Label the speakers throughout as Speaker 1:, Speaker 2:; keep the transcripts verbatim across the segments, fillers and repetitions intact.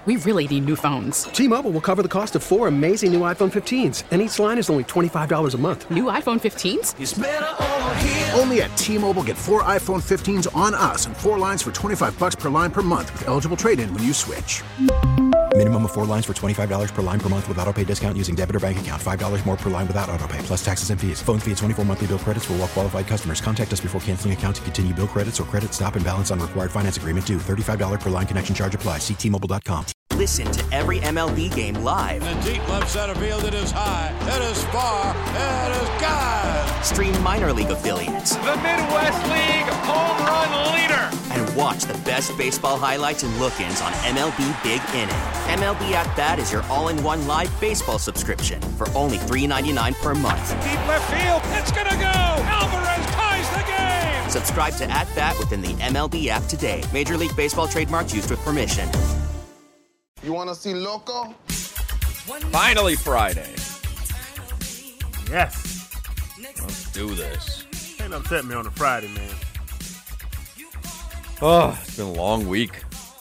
Speaker 1: we really need new phones.
Speaker 2: T-Mobile will cover the cost of four amazing new iPhone fifteens, and each line is only twenty-five dollars a month.
Speaker 1: New iPhone fifteens?
Speaker 3: It's better over here.
Speaker 4: Only at T-Mobile, get four iPhone fifteens on us and four lines for twenty-five dollars per line per month with eligible trade-in when you switch.
Speaker 5: Minimum of four lines for twenty-five dollars per line per month with autopay discount using debit or bank account. five dollars more per line without autopay, plus taxes and fees. Phone fee at twenty-four monthly bill credits for well-qualified customers. Contact us before canceling account to continue bill credits or credit stop and balance on required finance agreement due. thirty-five dollars per line connection charge applies. See T Mobile dot com.
Speaker 6: Listen to every M L B game live.
Speaker 7: In the deep left center field, it is high, it is far, it is gone.
Speaker 6: Stream minor league affiliates.
Speaker 8: The Midwest League home run leader.
Speaker 6: And watch the best baseball highlights and look-ins on M L B Big Inning. M L B At Bat is your all-in-one live baseball subscription for only three dollars and ninety-nine cents per month.
Speaker 8: Deep left field, it's gonna go. Alvarez ties the game.
Speaker 6: Subscribe to At Bat within the M L B app today. Major League Baseball trademarks used with permission.
Speaker 9: You want to see Loco?
Speaker 10: Finally Friday.
Speaker 11: Yes.
Speaker 10: Let's do this.
Speaker 11: Can't upset me on a Friday, man.
Speaker 10: Oh, it's been a long week.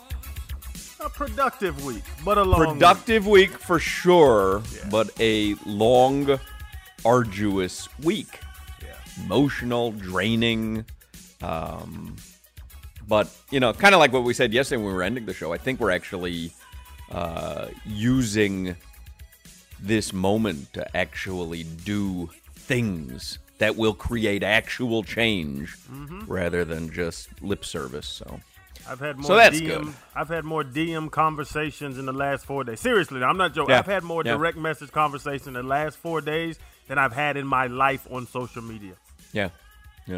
Speaker 11: A productive week, but a long
Speaker 10: Productive week, week for sure,
Speaker 11: yeah.
Speaker 10: but a long, arduous week.
Speaker 11: Yeah.
Speaker 10: Emotional, draining. Um, but, you know, kind of like what we said yesterday when we were ending the show, I think we're actually uh, using this moment to actually do things that will create actual change
Speaker 11: mm-hmm.
Speaker 10: rather than just lip service. So
Speaker 11: I've had more
Speaker 10: so that's
Speaker 11: D M,
Speaker 10: good.
Speaker 11: I've had more D M conversations in the last four days. Seriously, I'm not joking.
Speaker 10: Yeah.
Speaker 11: I've had more
Speaker 10: yeah.
Speaker 11: direct message conversations in the last four days than I've had in my life on social media.
Speaker 10: Yeah, yeah.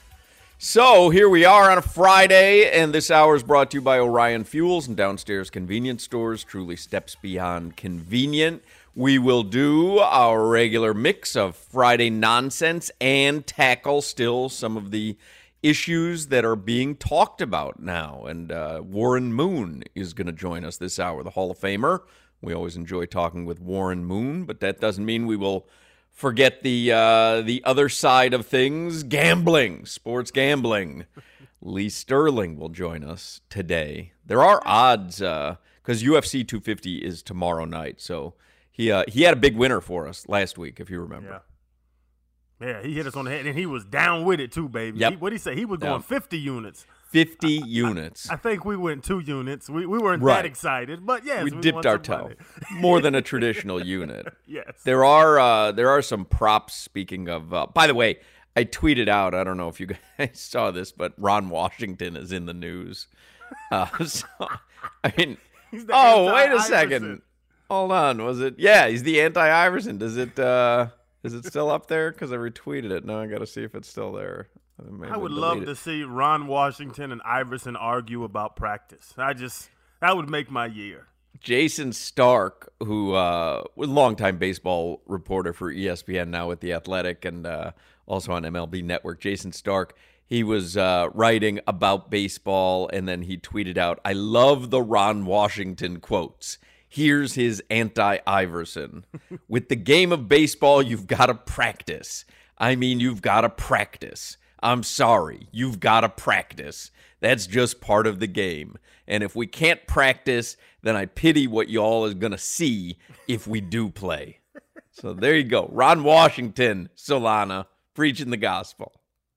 Speaker 10: So here we are on a Friday, and this hour is brought to you by Orion Fuels and Downstairs Convenience Stores, truly steps beyond convenient. We will do our regular mix of Friday nonsense and tackle still some of the issues that are being talked about now. And uh, Warren Moon is going to join us this hour, the Hall of Famer. We always enjoy talking with Warren Moon, but that doesn't mean we will forget the uh, the other side of things, gambling, sports gambling. Lee Sterling will join us today. There are odds because uh, U F C two fifty is tomorrow night, so he uh, he had a big winner for us last week, if you remember.
Speaker 11: Yeah, yeah, he hit us on the head, and he was down with it too, baby.
Speaker 10: Yep.
Speaker 11: What did he say? He was going
Speaker 10: yep.
Speaker 11: fifty units.
Speaker 10: fifty units.
Speaker 11: I, I think we went two units. We we weren't
Speaker 10: right.
Speaker 11: that excited, but yes,
Speaker 10: we,
Speaker 11: we
Speaker 10: dipped our toe. More than a traditional unit.
Speaker 11: Yes.
Speaker 10: There are uh, there are some props. Speaking of, uh, by the way, I tweeted out. I don't know if you guys saw this, but Ron Washington is in the news. Uh, so, I mean, oh wait a second. Hold on. Was it? Yeah, he's the anti-Iverson. Does it? Uh, is it still up there? Because I retweeted it. Now I got to see if it's still there.
Speaker 11: I would love to see Ron Washington and Iverson argue about practice. I just, that would make my year.
Speaker 10: Jason Stark, who uh, was a longtime baseball reporter for E S P N, now with The Athletic and uh, also on M L B Network. Jason Stark, he was uh, writing about baseball, and then he tweeted out, "I love the Ron Washington quotes. Here's his anti-Iverson. With the game of baseball, you've got to practice. I mean, you've got to practice. I'm sorry, you've got to practice. That's just part of the game. And if we can't practice, then I pity what y'all is going to see if we do play." So there you go. Ron Washington, Solana, preaching the gospel.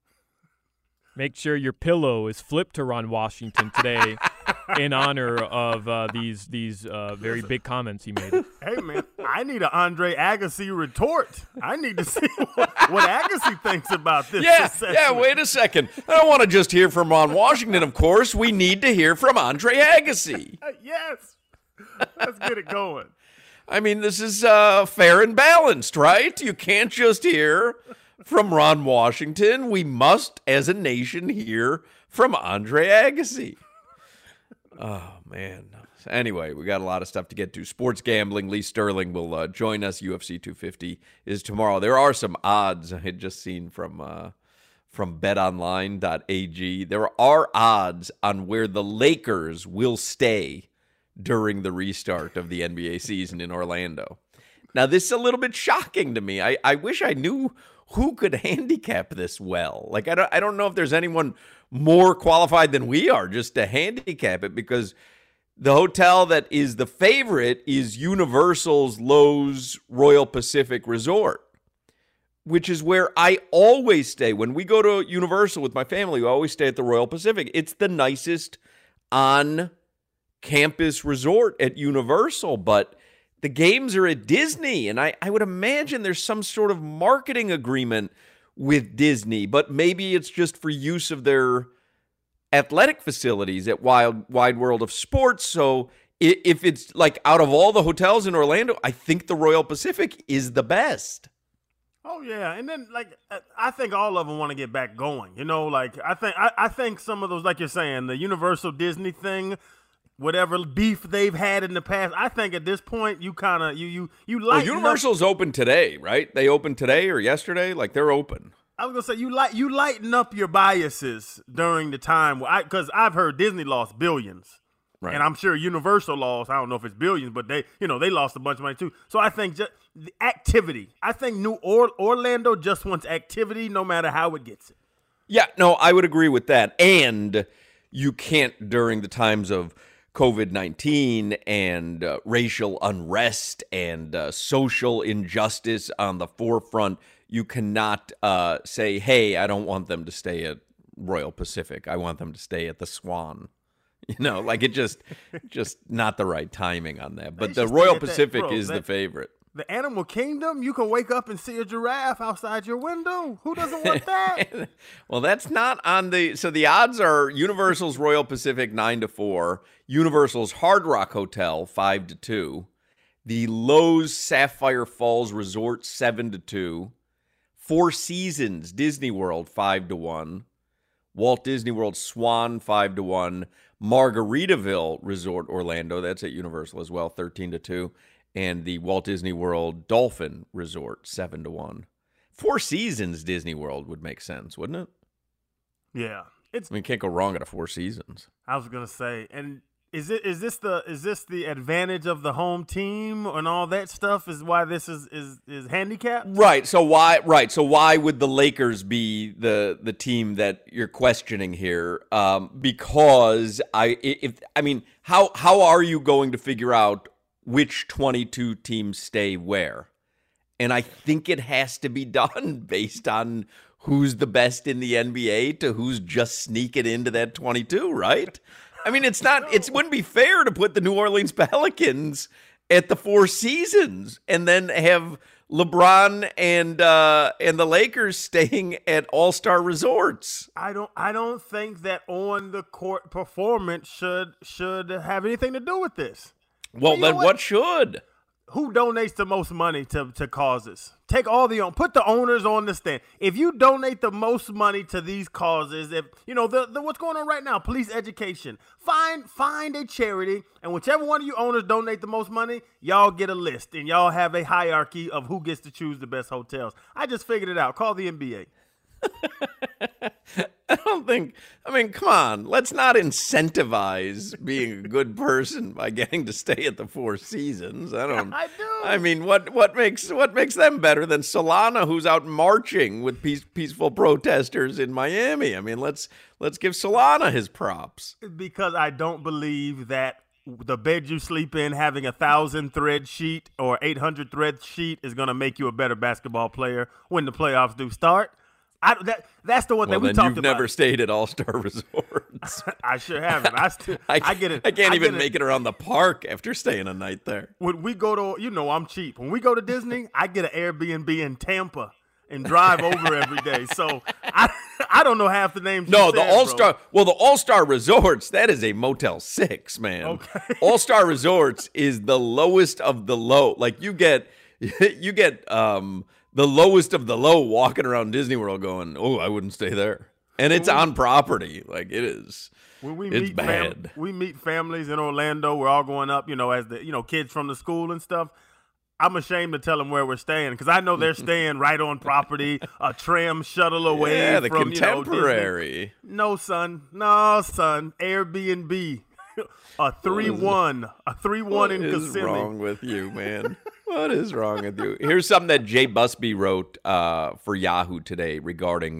Speaker 12: Make sure your pillow is flipped to Ron Washington today in honor of uh, these these uh, very big comments he made.
Speaker 11: Hey, man, I need an Andre Agassi retort. I need to see what, what Agassi thinks about this.
Speaker 10: Yeah,
Speaker 11: assessment.
Speaker 10: yeah, wait a second. I don't want to just hear from Ron Washington, of course. We need to hear from Andre Agassi.
Speaker 11: Yes. Let's get it going.
Speaker 10: I mean, this is uh, fair and balanced, right? You can't just hear from Ron Washington. We must, as a nation, hear from Andre Agassi. Oh, man. Anyway, we got a lot of stuff to get to. Sports gambling. Lee Sterling will uh, join us. U F C two fifty is tomorrow. There are some odds I had just seen from uh, from bet online dot a g. There are odds on where the Lakers will stay during the restart of the N B A season in Orlando. Now, this is a little bit shocking to me. I, I wish I knew who could handicap this well. Like, I don't, I don't know if there's anyone more qualified than we are just to handicap it, because The hotel that is the favorite is Universal's Lowe's Royal Pacific Resort, which is where I always stay. When we go to Universal with my family, we always stay at the Royal Pacific. It's the nicest on-campus resort at Universal, but the games are at Disney, and I, I would imagine there's some sort of marketing agreement with Disney, but maybe it's just for use of their athletic facilities at Wild Wide World of Sports. So if it's like out of all the hotels in Orlando, I think the Royal Pacific is the best.
Speaker 11: Oh yeah, and then like I think all of them want to get back going. You know, like I think I, I think some of those, like you're saying, the Universal Disney thing, whatever beef they've had in the past, I think at this point you kind of you you you like
Speaker 10: well, Universal's up. Open today, right? They opened today or yesterday, like they're open.
Speaker 11: I was gonna say you like you lighten up your biases during the time where I because I've heard Disney lost billions, right? And I'm sure Universal lost, I don't know if it's billions, but they you know they lost a bunch of money too. So I think just the activity. I think New or- Orlando just wants activity, no matter how it gets it.
Speaker 10: Yeah, no, I would agree with that. And you can't during the times of COVID nineteen and uh, racial unrest and uh, social injustice on the forefront. You cannot uh, say, hey, I don't want them to stay at Royal Pacific. I want them to stay at the Swan. You know, like it just just not the right timing on that. But the Royal Pacific that, bro, is that, the favorite.
Speaker 11: The Animal Kingdom, you can wake up and see a giraffe outside your window. Who doesn't want that?
Speaker 10: Well, that's not on the – so the odds are Universal's Royal Pacific nine to four, Universal's Hard Rock Hotel five to two, the Lowe's Sapphire Falls Resort seven to two, Four Seasons Disney World five to one, Walt Disney World Swan five to one, Margaritaville Resort Orlando, that's at Universal as well, thirteen to two, and the Walt Disney World Dolphin Resort seven to one. Four Seasons Disney World would make sense, wouldn't it?
Speaker 11: Yeah. It's
Speaker 10: I mean, you can't go wrong at a Four Seasons.
Speaker 11: I was going to say, and Is it is this the is this the advantage of the home team and all that stuff is why this is is, is handicapped?
Speaker 10: Right. So why right. So why would the Lakers be the the team that you're questioning here? Um, because I if I mean how how are you going to figure out which twenty-two teams stay where? And I think it has to be done based on who's the best in the N B A to who's just sneaking into that twenty-two, right? I mean, it's not. It wouldn't be fair to put the New Orleans Pelicans at the Four Seasons and then have LeBron and uh, and the Lakers staying at All-Star resorts.
Speaker 11: I don't. I don't think that on the court performance should should have anything to do with this.
Speaker 10: Well, then what? what should?
Speaker 11: Who donates the most money to, to causes? Take all the own, put the owners on the stand. If you donate the most money to these causes, if you know the, the what's going on right now, police education, find find a charity, and whichever one of you owners donate the most money, y'all get a list, and y'all have a hierarchy of who gets to choose the best hotels. I just figured it out. Call the N B A.
Speaker 10: I don't think, I mean, come on. Let's not incentivize being a good person by getting to stay at the Four Seasons. I don't.
Speaker 11: I do.
Speaker 10: I mean, what, what makes what makes them better than Solana, who's out marching with peace, peaceful protesters in Miami? I mean, let's let's give Solana his props.
Speaker 11: Because I don't believe that the bed you sleep in having a thousand thread sheet or eight hundred thread sheet is going to make you a better basketball player when the playoffs do start. I, that, that's the one
Speaker 10: well,
Speaker 11: that we
Speaker 10: then
Speaker 11: talked
Speaker 10: you've
Speaker 11: about.
Speaker 10: You've never stayed at All-Star Resorts.
Speaker 11: I sure haven't. I still, I,
Speaker 10: I
Speaker 11: get it.
Speaker 10: I can't
Speaker 11: I
Speaker 10: even
Speaker 11: it.
Speaker 10: make it around the park after staying a night there.
Speaker 11: When we go to, you know, I'm cheap. When we go to Disney, I get an Airbnb in Tampa and drive over every day. So I, I don't know half the names.
Speaker 10: No,
Speaker 11: you
Speaker 10: the
Speaker 11: said,
Speaker 10: All-Star.
Speaker 11: Bro.
Speaker 10: Well, the All-Star Resorts. That is a Motel Six, man.
Speaker 11: Okay.
Speaker 10: All-Star Resorts is the lowest of the low. Like you get, you get. um the lowest of the low walking around Disney World going, oh, I wouldn't stay there. And it's on property. Like, it is.
Speaker 11: When we
Speaker 10: it's
Speaker 11: meet
Speaker 10: bad.
Speaker 11: Fam- we meet families in Orlando. We're all going up, you know, as the, you know, kids from the school and stuff. I'm ashamed to tell them where we're staying because I know they're staying right on property, a tram shuttle away
Speaker 10: yeah, the
Speaker 11: from,
Speaker 10: contemporary.
Speaker 11: You know, Disney. No, son. No, son. Airbnb. a three one. A three one in Kissimmee.
Speaker 10: What is wrong with you, man? What is wrong with you? Here's something that Jay Busby wrote uh, for Yahoo today regarding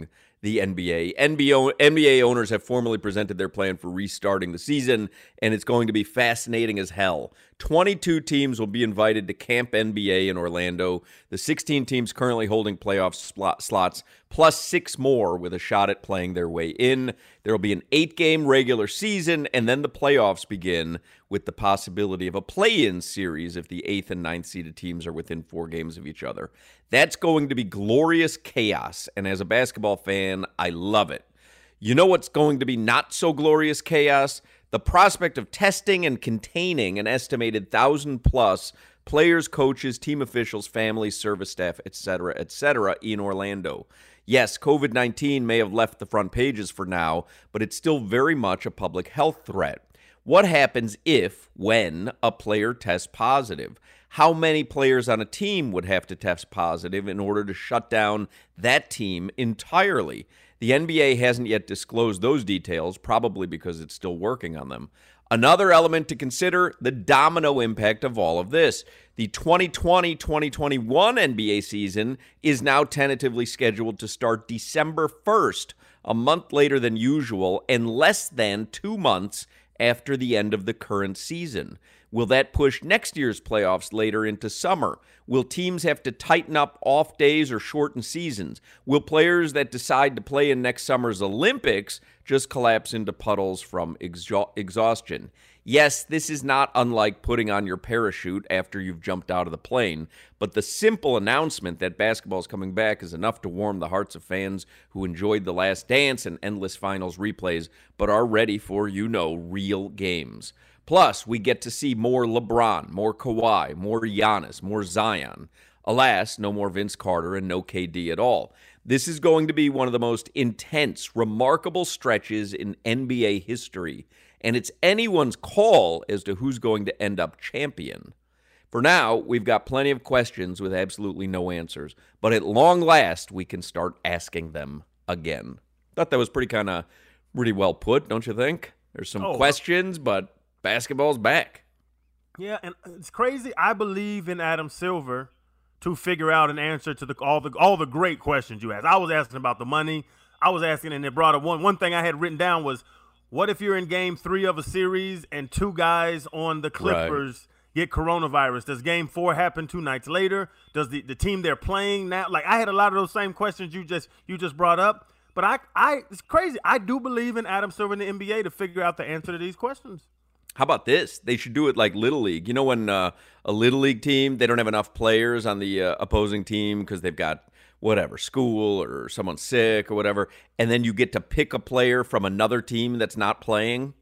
Speaker 10: the N B A. N B A. N B A owners have formally presented their plan for restarting the season, and it's going to be fascinating as hell. twenty-two teams will be invited to Camp N B A in Orlando. The sixteen teams currently holding playoff slot, slots, plus six more with a shot at playing their way in. There will be an eight-game regular season, and then the playoffs begin with the possibility of a play-in series if the eighth and ninth seeded teams are within four games of each other. That's going to be glorious chaos, and as a basketball fan, I love it. You know what's going to be not so glorious chaos? The prospect of testing and containing an estimated thousand-plus players, coaches, team officials, families, service staff, et cetera, et cetera, in Orlando. Yes, covid nineteen may have left the front pages for now, but it's still very much a public health threat. What happens if, when, a player tests positive? How many players on a team would have to test positive in order to shut down that team entirely? The N B A hasn't yet disclosed those details, probably because it's still working on them. Another element to consider, the domino impact of all of this. The twenty twenty twenty twenty-one N B A season is now tentatively scheduled to start December first, a month later than usual, and less than two months after the end of the current season. Will that push next year's playoffs later into summer? Will teams have to tighten up off days or shorten seasons? Will players that decide to play in next summer's Olympics just collapse into puddles from exha- exhaustion? Yes, this is not unlike putting on your parachute after you've jumped out of the plane, but the simple announcement that basketball is coming back is enough to warm the hearts of fans who enjoyed The Last Dance and endless finals replays, but are ready for, you know, real games. Plus, we get to see more LeBron, more Kawhi, more Giannis, more Zion. Alas, no more Vince Carter and no K D at all. This is going to be one of the most intense, remarkable stretches in N B A history, and it's anyone's call as to who's going to end up champion. For now, we've got plenty of questions with absolutely no answers, but at long last, we can start asking them again. Thought that was pretty kind of pretty well put, don't you think? There's some oh. questions, but basketball's back.
Speaker 11: Yeah, and it's crazy. I believe in Adam Silver to figure out an answer to the all the all the great questions you asked. I was asking about the money. I was asking, and it brought up one one thing I had written down was, what if you're in game three of a series and two guys on the Clippers right. get coronavirus? Does game four happen two nights later? Does the, the team they're playing now? Like, I had a lot of those same questions you just you just brought up. But I I it's crazy. I do believe in Adam Silver in the N B A to figure out the answer to these questions.
Speaker 10: How about this? They should do it like Little League. You know when uh, a Little League team, they don't have enough players on the uh, opposing team because they've got whatever, school or someone sick or whatever, and then you get to pick a player from another team that's not playing?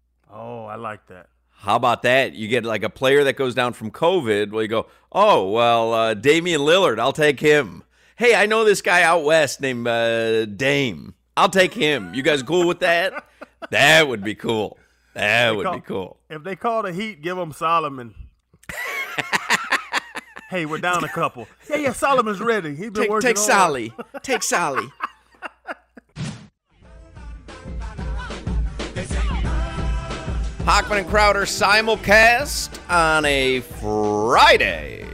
Speaker 11: Oh, I like that.
Speaker 10: How about that? You get like a player that goes down from COVID. Well, you go, oh, well, uh, Damian Lillard, I'll take him. Hey, I know this guy out west named uh, Dame. I'll take him. You guys cool with that? That would be cool. That would
Speaker 11: call,
Speaker 10: be cool.
Speaker 11: If they call the Heat, give them Solomon. Hey, we're down a couple. Yeah, yeah, Solomon's ready. He's been
Speaker 10: take,
Speaker 11: working
Speaker 10: Take
Speaker 11: hard.
Speaker 10: Solly. Take Solly. Hochman and Crowder simulcast on a Friday.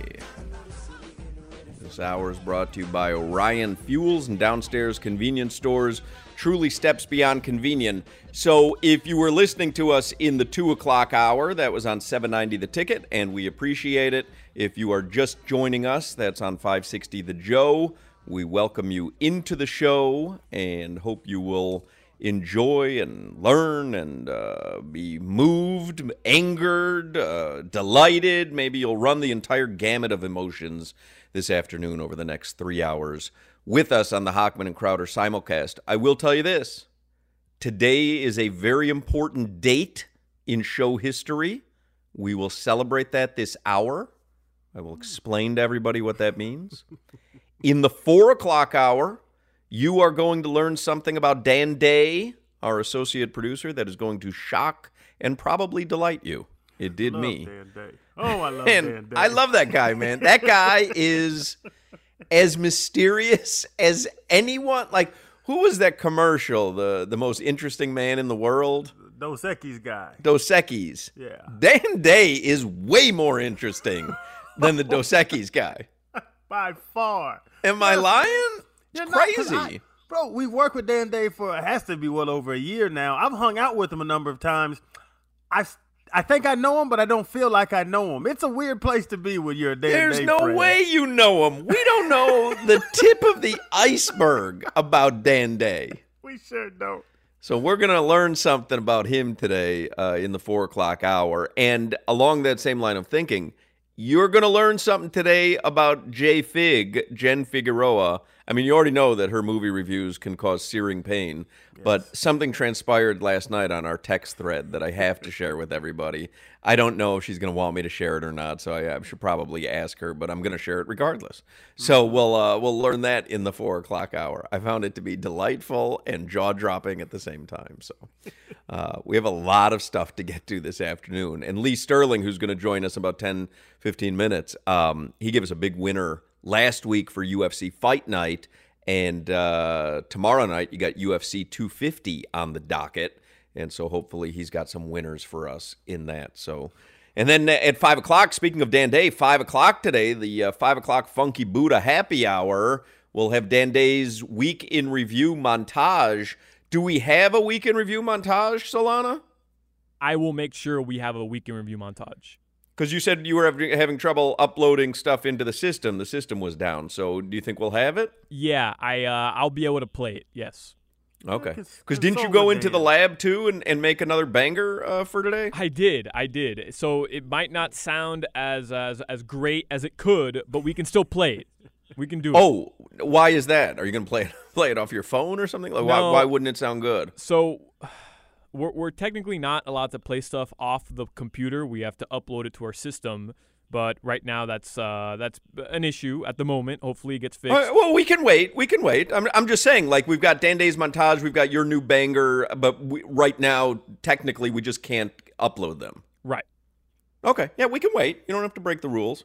Speaker 10: This hour is brought to you by Orion Fuels and Downstairs Convenience Stores. Truly steps beyond convenient. So if you were listening to us in the two o'clock hour, that was on seven ninety The Ticket, and we appreciate it. If you are just joining us, that's on five sixty The Joe. We welcome you into the show and hope you will enjoy and learn and uh, be moved, angered, uh, delighted. Maybe you'll run the entire gamut of emotions this afternoon over the next three hours with us on the Hochman and Crowder simulcast. I will tell you this. Today is a very important date in show history. We will celebrate that this hour. I will explain to everybody what that means. In the four o'clock hour, you are going to learn something about Dan Day, our associate producer, that is going to shock and probably delight you. It did
Speaker 11: love
Speaker 10: me.
Speaker 11: Dan Day. Oh, I love
Speaker 10: and
Speaker 11: Dan Day.
Speaker 10: I love that guy, man. That guy is as mysterious as anyone. Like, who was that commercial? The the most interesting man in the world?
Speaker 11: Dos Equis guy.
Speaker 10: Dos Equis.
Speaker 11: Yeah.
Speaker 10: Dan Day is way more interesting than the Dos Equis guy.
Speaker 11: By far.
Speaker 10: Am I lying? It's
Speaker 11: You're
Speaker 10: crazy.
Speaker 11: Not, I, Bro, we've worked with Dan Day for, it has to be well over a year now. I've hung out with him a number of times. I, I think I know him, but I don't feel like I know him. It's a weird place to be when you're a Dan
Speaker 10: There's
Speaker 11: Day
Speaker 10: no
Speaker 11: friend.
Speaker 10: way you know him. We don't know the tip of the iceberg about Dan Day.
Speaker 11: We sure don't.
Speaker 10: So we're going to learn something about him today uh, in the four o'clock hour. And along that same line of thinking, you're going to learn something today about J Fig, Jen Figueroa. I mean, you already know that her movie reviews can cause searing pain, yes. But something transpired last night on our text thread that I have to share with everybody. I don't know if she's going to want me to share it or not, so I, I should probably ask her, but I'm going to share it regardless. Mm-hmm. So we'll uh, we'll learn that in the four o'clock hour. I found it to be delightful and jaw-dropping at the same time. So uh, we have a lot of stuff to get to this afternoon. And Lee Sterling, who's going to join us in about ten, fifteen minutes, um, he gave us a big winner last week for U F C Fight Night, and uh, tomorrow night you got U F C two fifty on the docket, and so hopefully he's got some winners for us in that. So, and then at five o'clock, speaking of Dan Day, five o'clock today, the uh, five o'clock Funky Buddha Happy Hour will have Dan Day's Week in Review montage. Do we have a Week in Review montage, Solana?
Speaker 12: I will make sure we have a Week in Review montage.
Speaker 10: Because you said you were having trouble uploading stuff into the system. The system was down. So do you think we'll have it?
Speaker 12: Yeah, I, uh, I'll be able to play it, yes.
Speaker 10: Okay. Because didn't you go into the lab, too, and, and make another banger uh, for today?
Speaker 12: I did. I did. So it might not sound as, as, as great as it could, but we can still play it. We can do it.
Speaker 10: Oh, why is that? Are you going to play it, play it off your phone or something? Like,
Speaker 12: no.
Speaker 10: why, why wouldn't it sound good?
Speaker 12: So... We're, we're technically not allowed to play stuff off the computer. We have to upload it to our system. But right now, that's uh, that's an issue at the moment. Hopefully, it gets fixed.
Speaker 10: Uh, well, we can wait. We can wait. I'm I'm just saying, like, we've got Dan Day's montage. We've got your new banger. But we, right now, technically, we just can't upload them.
Speaker 12: Right.
Speaker 10: Okay. Yeah, we can wait. You don't have to break the rules.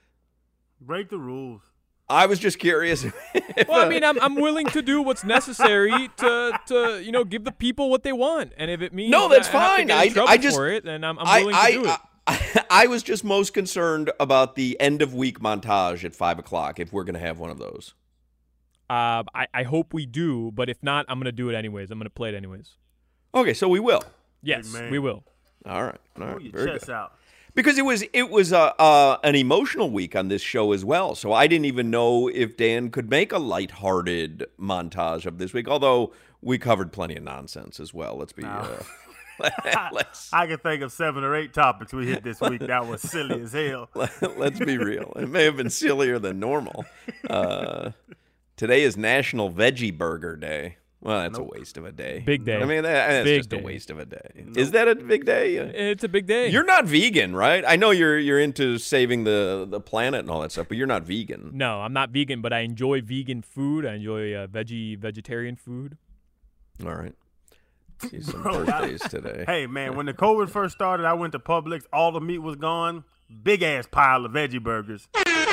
Speaker 11: Break the rules.
Speaker 10: I was just curious. If,
Speaker 12: well, I mean, I'm I'm willing to do what's necessary to, to you know give the people what they want, and if it means
Speaker 10: no, that's
Speaker 12: that I
Speaker 10: fine.
Speaker 12: have to get in
Speaker 10: I I just
Speaker 12: for it, then I'm, I'm
Speaker 10: I,
Speaker 12: willing
Speaker 10: I,
Speaker 12: to do it.
Speaker 10: I, I was just most concerned about the end of week montage at five o'clock. If we're gonna have one of those,
Speaker 12: uh, I I hope we do, but if not, I'm gonna do it anyways. I'm gonna play it anyways.
Speaker 10: Okay, so we will.
Speaker 12: Yes, we will.
Speaker 10: All right. All right.
Speaker 11: Pull your
Speaker 10: Very
Speaker 11: chest
Speaker 10: good.
Speaker 11: out.
Speaker 10: Because it was it was uh, uh, an emotional week on this show as well, so I didn't even know if Dan could make a lighthearted montage of this week. Although we covered plenty of nonsense as well. Let's be.
Speaker 11: No.
Speaker 10: Uh, let's,
Speaker 11: I can think of seven or eight topics we hit this week that was silly as hell.
Speaker 10: Let's be real. It may have been sillier than normal. Uh, today is National Veggie Burger Day. Well, that's
Speaker 11: nope.
Speaker 10: a waste of a day.
Speaker 12: Big day.
Speaker 10: I mean, that, that's
Speaker 12: big
Speaker 10: just
Speaker 12: day.
Speaker 10: a waste of a day.
Speaker 11: Nope.
Speaker 10: Is that a big day?
Speaker 12: It's a big day.
Speaker 10: You're not vegan, right? I know you're you're into saving the, the planet and all that stuff, but you're not vegan.
Speaker 12: No, I'm not vegan, but I enjoy vegan food. I enjoy uh, veggie vegetarian food.
Speaker 10: All right. See some
Speaker 11: Bro,
Speaker 10: birthdays
Speaker 11: I,
Speaker 10: today.
Speaker 11: Hey, man, when the COVID first started, I went to Publix. All the meat was gone. Big-ass pile of veggie burgers.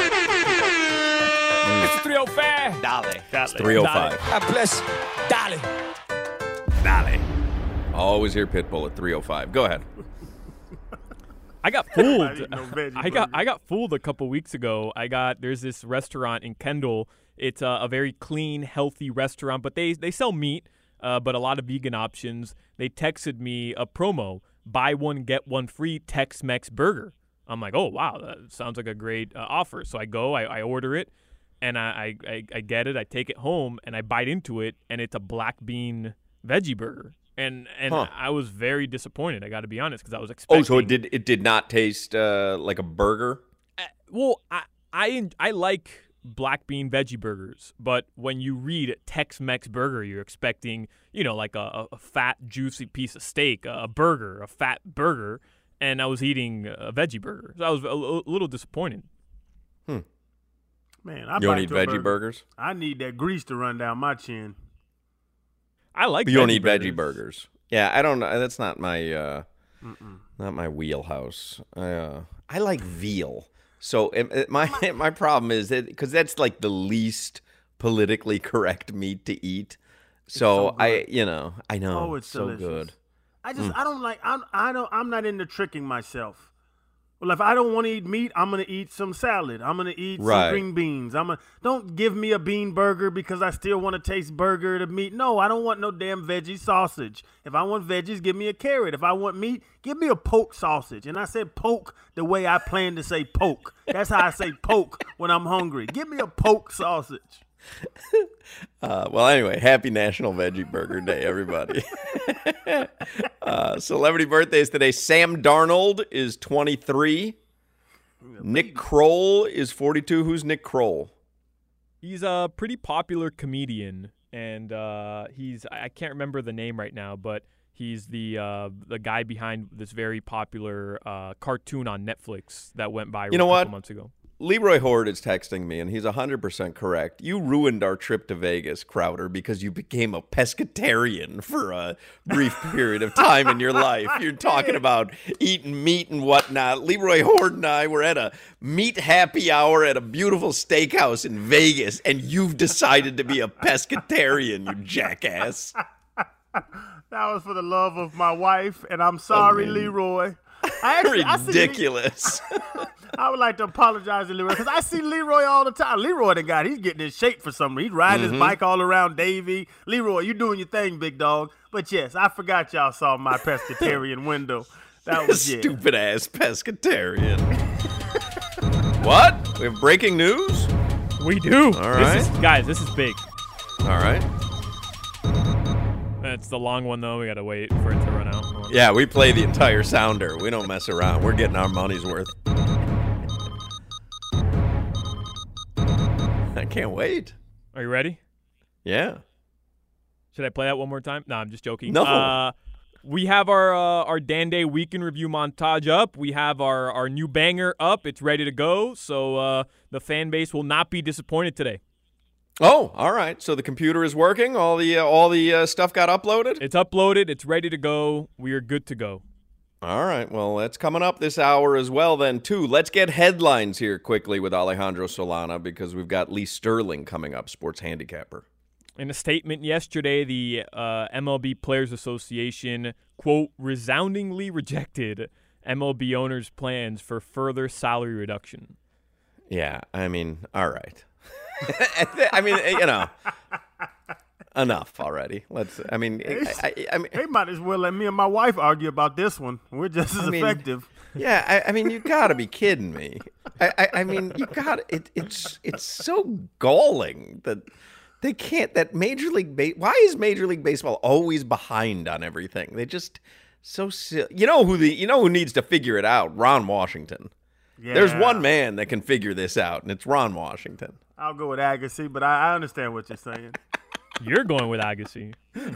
Speaker 10: Mm.
Speaker 12: It's three oh five.
Speaker 10: Dale. It's three oh five.
Speaker 12: God bless. Dale.
Speaker 10: Dale. Always hear Pitbull at three oh five. Go ahead.
Speaker 12: I got fooled.
Speaker 11: no
Speaker 12: I got I got fooled a couple weeks ago. I got there's this restaurant in Kendall. It's a, a very clean, healthy restaurant, but they they sell meat, uh, but a lot of vegan options. They texted me a promo: buy one get one free Tex-Mex burger. I'm like, oh wow, that sounds like a great uh, offer. So I go, I, I order it, and I, I I get it. I take it home and I bite into it, and it's a black bean veggie burger. And and
Speaker 10: huh.
Speaker 12: I was very disappointed. I got to be honest, because I was expecting.
Speaker 10: Oh, so it did it did not taste uh, like a burger?
Speaker 12: Uh, well, I I I like black bean veggie burgers, but when you read Tex-Mex burger, you're expecting, you know, like a, a fat, juicy piece of steak, a burger, a fat burger, and I was eating a veggie burger. So I was a, a little disappointed.
Speaker 10: Hmm.
Speaker 11: Man, I
Speaker 10: you don't
Speaker 11: bite
Speaker 10: eat
Speaker 11: to a
Speaker 10: veggie
Speaker 11: burger.
Speaker 10: burgers?
Speaker 11: I need that grease to run down my chin.
Speaker 12: I like.
Speaker 10: You don't
Speaker 12: veggie
Speaker 10: eat
Speaker 12: burgers.
Speaker 10: veggie burgers. Yeah, I don't know. That's not my uh, not my wheelhouse. I uh, I like veal. So it, it, my my problem is that because that's like the least politically correct meat to eat. So,
Speaker 11: so
Speaker 10: I, you know, I know
Speaker 11: oh, it's
Speaker 10: so
Speaker 11: delicious.
Speaker 10: good.
Speaker 11: I just
Speaker 10: Mm.
Speaker 11: I don't like I'm I don't I'm not into tricking myself. Well, if I don't want to eat meat, I'm going to eat some salad. I'm going to eat
Speaker 10: right.
Speaker 11: some green beans. I'm gonna, don't give me a bean burger because I still want to taste burger to meat. No, I don't want no damn veggie sausage. If I want veggies, give me a carrot. If I want meat, give me a poke sausage. And I said poke the way I plan to say poke. That's how I say poke when I'm hungry. Give me a poke sausage.
Speaker 10: Uh, well, anyway, happy National Veggie Burger Day, everybody. uh, celebrity birthdays today. Sam Darnold is twenty-three. Nick Kroll is forty-two. Who's Nick Kroll?
Speaker 12: He's a pretty popular comedian, and uh, he's I can't remember the name right now, but he's the uh, the guy behind this very popular uh, cartoon on Netflix that went viral
Speaker 10: you know
Speaker 12: a couple
Speaker 10: what?
Speaker 12: months ago.
Speaker 10: Leroy Horde is texting me, and he's one hundred percent correct. You ruined our trip to Vegas, Crowder, because you became a pescatarian for a brief period of time in your life. You're talking about eating meat and whatnot. Leroy Horde and I were at a meat happy hour at a beautiful steakhouse in Vegas, and you've decided to be a pescatarian, you jackass.
Speaker 11: That was for the love of my wife, and I'm sorry, oh, Leroy. I actually,
Speaker 10: Ridiculous.
Speaker 11: I, see, I would like to apologize to Leroy because I see Leroy all the time. Leroy, the guy, he's getting in shape for something. He's riding mm-hmm. his bike all around Davie. Leroy, you doing your thing, big dog. But yes, I forgot y'all saw my pescatarian window. That was yeah.
Speaker 10: Stupid ass pescatarian. What? We have breaking news?
Speaker 12: We do.
Speaker 10: All right,
Speaker 12: this is, guys. This is big.
Speaker 10: All right.
Speaker 12: It's the long one, though. We got to wait for it to run out.
Speaker 10: Yeah, we play the entire sounder. We don't mess around. We're getting our money's worth. I can't wait.
Speaker 12: Are you ready?
Speaker 10: Yeah.
Speaker 12: Should I play that one more time? No, I'm just joking.
Speaker 10: No.
Speaker 12: Uh, we have our uh, our Dan Day Weekend Review montage up. We have our, our new banger up. It's ready to go. So uh, the fan base will not be disappointed today.
Speaker 10: Oh, all right. So the computer is working. All the uh, all the uh, stuff got uploaded.
Speaker 12: It's uploaded. It's ready to go. We are good to go.
Speaker 10: All right. Well, that's coming up this hour as well. Then too. Let's get headlines here quickly with Alejandro Solana because we've got Lee Sterling coming up, sports handicapper.
Speaker 12: In a statement yesterday, the uh, M L B Players Association quote resoundingly rejected M L B owners' plans for further salary reduction.
Speaker 10: Yeah. I mean, all right. I mean, you know, enough already. Let's. I mean, I, I, I mean,
Speaker 11: they might as well let me and my wife argue about this one. We're just as
Speaker 10: I mean,
Speaker 11: effective.
Speaker 10: Yeah, I, I mean, you got to be kidding me. I, I, I mean, you got it. It's it's so galling that they can't. That Major League Ba- Why is Major League Baseball always behind on everything? They just so silly. You know who the you know who needs to figure it out? Ron Washington. Yeah. There's one man that can figure this out, and it's Ron Washington.
Speaker 11: I'll go with Agassi, but I, I understand what you're saying.
Speaker 12: You're going with Agassi. Hmm.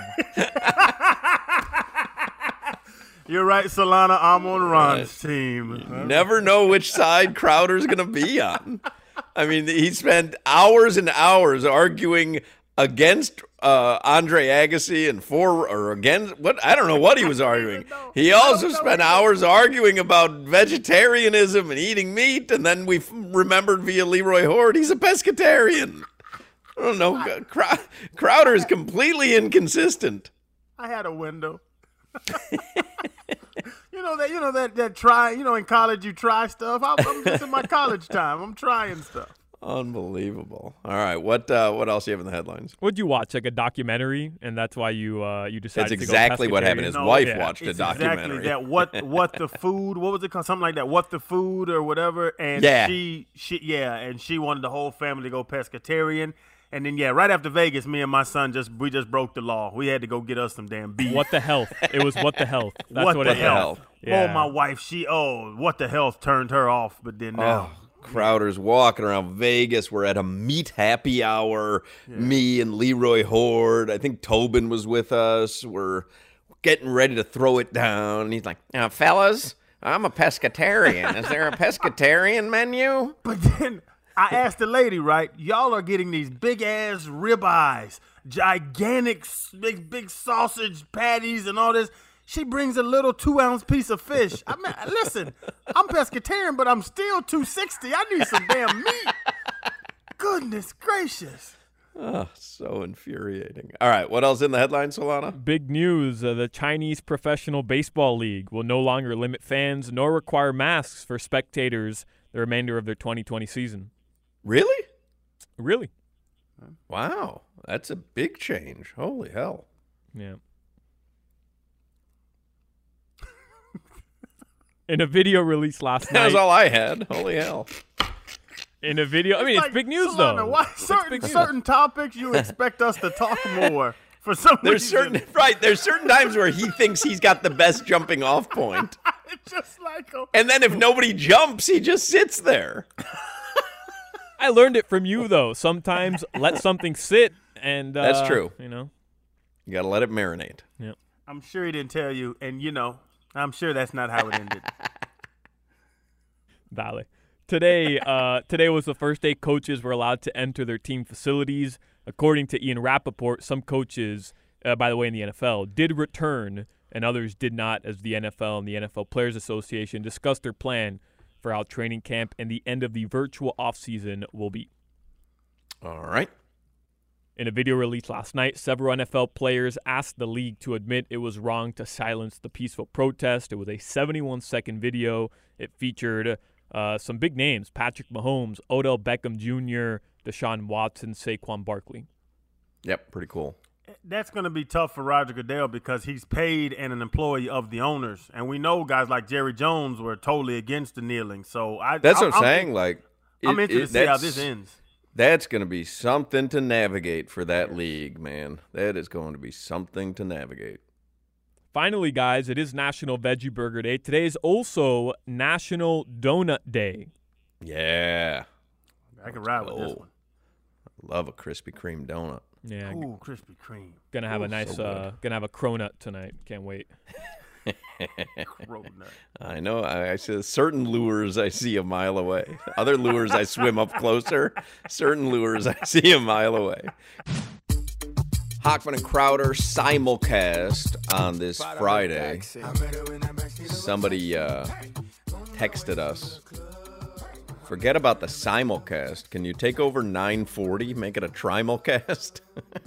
Speaker 11: You're right, Solana. I'm on Ron's uh, team.
Speaker 10: You never know which side Crowder's going to be on. I mean, he spent hours and hours arguing against uh, Andre Agassi and for or against what I don't know what he was arguing. He also spent hours arguing about vegetarianism and eating meat, and then we remembered via Leroy Horde he's a pescatarian. I don't know. Crow- Crowder is completely inconsistent.
Speaker 11: I had a window. You know that you know that that try you know in college you try stuff. I'm, I'm just in my college time. I'm trying stuff.
Speaker 10: Unbelievable. All right, what uh, what else do you have in the headlines?
Speaker 12: What'd you watch? Like a documentary, and that's why you uh, you decided
Speaker 10: That's
Speaker 12: to
Speaker 10: exactly
Speaker 12: go
Speaker 10: what happened. His
Speaker 12: no,
Speaker 10: wife
Speaker 12: yeah.
Speaker 10: watched
Speaker 11: it's
Speaker 10: a documentary.
Speaker 11: Exactly that. What what the food? What was it called? Something like that. What the food or whatever. And
Speaker 10: yeah.
Speaker 11: she she yeah, and she wanted the whole family to go pescatarian. And then yeah, right after Vegas, me and my son just we just broke the law. We had to go get us some damn beef.
Speaker 12: What the health? It was what the health. That's
Speaker 11: what,
Speaker 12: what
Speaker 11: the
Speaker 12: it
Speaker 11: health.
Speaker 12: Yeah.
Speaker 11: Oh, my wife, she oh, what the health turned her off. But then now.
Speaker 10: Oh. Crowder's walking around Vegas. We're at a meat happy hour. Yeah. Me and Leroy Horde. I think Tobin was with us. We're getting ready to throw it down. And he's like, now, fellas, I'm a pescatarian. Is there a pescatarian menu?
Speaker 11: But then I asked the lady, right, y'all are getting these big-ass ribeyes, gigantic, big, big sausage patties and all this. She brings a little two-ounce piece of fish. I mean, listen, I'm pescatarian, but I'm still two sixty. I need some damn meat. Goodness gracious.
Speaker 10: Oh, so infuriating. All right, what else in the headline, Solana?
Speaker 12: Big news. Uh, the Chinese Professional Baseball League will no longer limit fans nor require masks for spectators the remainder of their twenty twenty season.
Speaker 10: Really?
Speaker 12: Really?
Speaker 10: Wow, that's a big change. Holy hell.
Speaker 12: Yeah. In a video released last night.
Speaker 10: That's all I had. Holy hell.
Speaker 12: In a video, I mean,
Speaker 11: like,
Speaker 12: it's big news,
Speaker 11: Solana,
Speaker 12: though.
Speaker 11: Why certain certain topics you expect us to talk more for some
Speaker 10: There's
Speaker 11: reason.
Speaker 10: certain right. There's certain times where he thinks he's got the best jumping off point,
Speaker 11: It's just like a,
Speaker 10: and then if nobody jumps, he just sits there.
Speaker 12: I learned it from you, though. Sometimes let something sit, and uh,
Speaker 10: That's true.
Speaker 12: You know,
Speaker 10: You got to let it marinate.
Speaker 12: yeah.
Speaker 11: I'm sure he didn't tell you, and you know, I'm sure that's not how it ended.
Speaker 12: Valley. Today, uh, today was the first day coaches were allowed to enter their team facilities. According to Ian Rappaport, some coaches, uh, by the way, in the N F L, did return, and others did not, as the N F L and the N F L Players Association discussed their plan for how training camp and the end of the virtual offseason will be.
Speaker 10: All right.
Speaker 12: In a video released last night, several N F L players asked the league to admit it was wrong to silence the peaceful protest. It was a seventy-one second video. It featured uh, some big names: Patrick Mahomes, Odell Beckham Junior, Deshaun Watson, Saquon Barkley.
Speaker 10: Yep, pretty cool.
Speaker 11: That's going to be tough for Roger Goodell because he's paid and an employee of the owners, and we know guys like Jerry Jones were totally against the kneeling. So I,
Speaker 10: That's
Speaker 11: I,
Speaker 10: what I'm,
Speaker 11: I'm
Speaker 10: saying. Like,
Speaker 11: I'm
Speaker 10: it,
Speaker 11: interested
Speaker 10: it,
Speaker 11: to see how
Speaker 10: that's-
Speaker 11: this ends.
Speaker 10: That's going to be something to navigate for that league, man. That is going to be something to navigate.
Speaker 12: Finally, guys, it is National Veggie Burger Day. Today is also National Donut Day.
Speaker 10: Yeah.
Speaker 11: I can ride with
Speaker 10: Oh,
Speaker 11: this one.
Speaker 10: love a Krispy Kreme donut.
Speaker 12: Yeah, g-
Speaker 11: Ooh, Krispy Kreme.
Speaker 12: gonna have a
Speaker 11: Ooh,
Speaker 12: nice,
Speaker 10: so
Speaker 12: uh, gonna have a cronut tonight. Can't wait.
Speaker 11: Cronut.
Speaker 10: I know. I, I see certain lures I see a mile away. Other lures I swim up closer. Certain lures I see a mile away. Hockman and Crowder simulcast on this Friday. Somebody uh, texted us. Forget about the simulcast. Can you take over nine forty? Make it a trimulcast?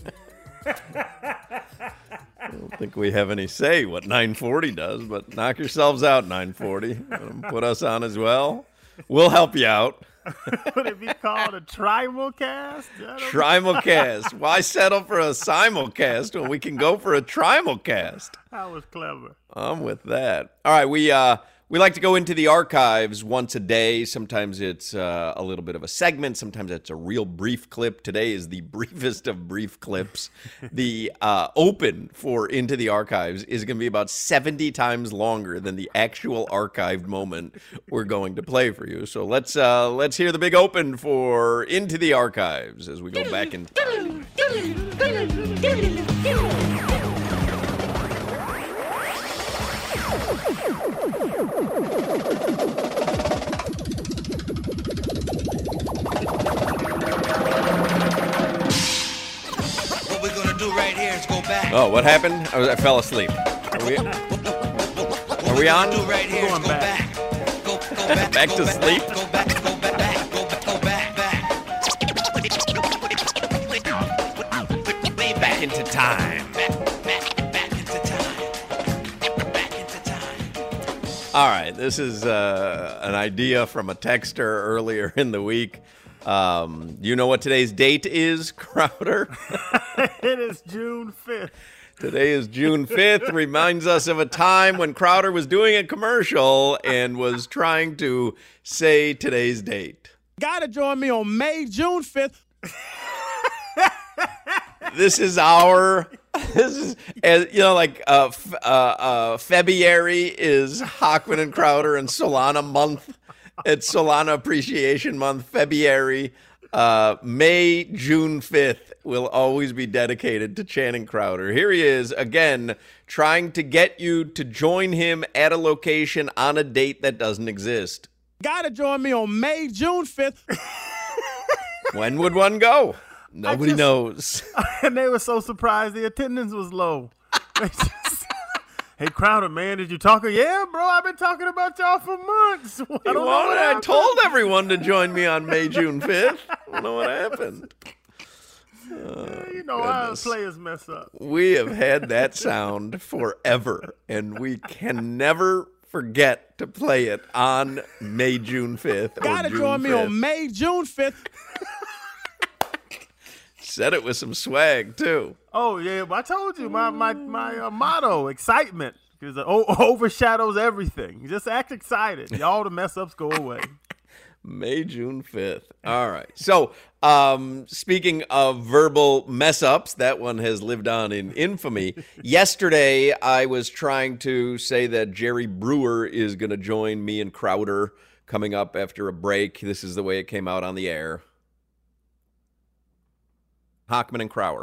Speaker 10: I don't think we have any say what nine forty does, but knock yourselves out, nine forty. Put us on as well. We'll help you out.
Speaker 11: Would it be called a trimulcast?
Speaker 10: Trimulcast. Why settle for a simulcast when we can go for a trimulcast?
Speaker 11: That was clever.
Speaker 10: I'm with that. All right, we uh we like to go into the archives once a day. Sometimes it's uh, a little bit of a segment. Sometimes it's a real brief clip. Today is the briefest of brief clips. The uh, open for Into the Archives is going to be about seventy times longer than the actual archived moment we're going to play for you. So let's uh, let's hear the big open for Into the Archives as we go back in time.
Speaker 3: What we're gonna do right here is go back.
Speaker 10: Oh, what happened? I, was, I fell asleep. Are we, are we on?
Speaker 3: Do right here is go back. Go, go back.
Speaker 10: Back
Speaker 3: go
Speaker 10: to
Speaker 3: back,
Speaker 10: sleep?
Speaker 3: Go back. Go back. Back. Go back. Go back. Back.
Speaker 10: Back into time.
Speaker 3: Back. Back. Back into time. Back into time.
Speaker 10: All right, this is uh, an idea from a texter earlier in the week. Um, you know what today's date is, Crowder?
Speaker 11: It is June fifth.
Speaker 10: Today is June fifth. Reminds us of a time when Crowder was doing a commercial and was trying to say today's date.
Speaker 13: Gotta join me on May, June fifth.
Speaker 10: This is our, this is, as you know, like uh, f- uh, uh, February is Hockman and Crowder and Solana month. It's Solana Appreciation Month. February, uh, May, June fifth will always be dedicated to Channing Crowder. Here he is again, trying to get you to join him at a location on a date that doesn't exist.
Speaker 13: Gotta join me on May, June fifth.
Speaker 10: When would one go? Nobody
Speaker 11: just,
Speaker 10: knows.
Speaker 11: And they were so surprised the attendance was low. They just, hey, Crowder, man, did you talk? Yeah, bro, I've been talking about y'all for months. I don't know what
Speaker 10: I told everyone to join me on May, June fifth. I don't know what happened. Oh,
Speaker 11: you know how players mess up.
Speaker 10: We have had that sound forever, and we can never forget to play it on May, June fifth.
Speaker 13: Gotta join me on May, June fifth.
Speaker 10: Said it with some swag, too.
Speaker 11: Oh, yeah. I told you, my my, my uh, motto, excitement, because it o- overshadows everything. Just act excited. All the mess-ups go away.
Speaker 10: May, June fifth. All right. So, um, speaking of verbal mess-ups, that one has lived on in infamy. Yesterday, I was trying to say that Jerry Brewer is going to join me and Crowder coming up after a break. This is the way it came out on the air. Hochman and Crower.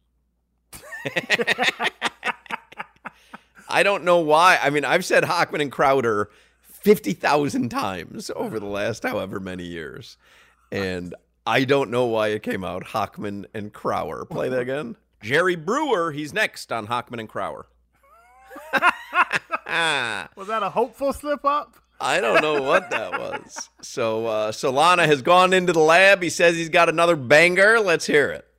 Speaker 10: I don't know why. I mean, I've said Hochman and Crowder fifty thousand times over the last however many years. And I don't know why it came out Hochman and Crower. Play that again. Jerry Brewer, he's next on Hochman and Crower.
Speaker 11: Was that a hopeful slip-up?
Speaker 10: I don't know what that was. So uh, Solana has gone into the lab. He says he's got another banger. Let's hear it.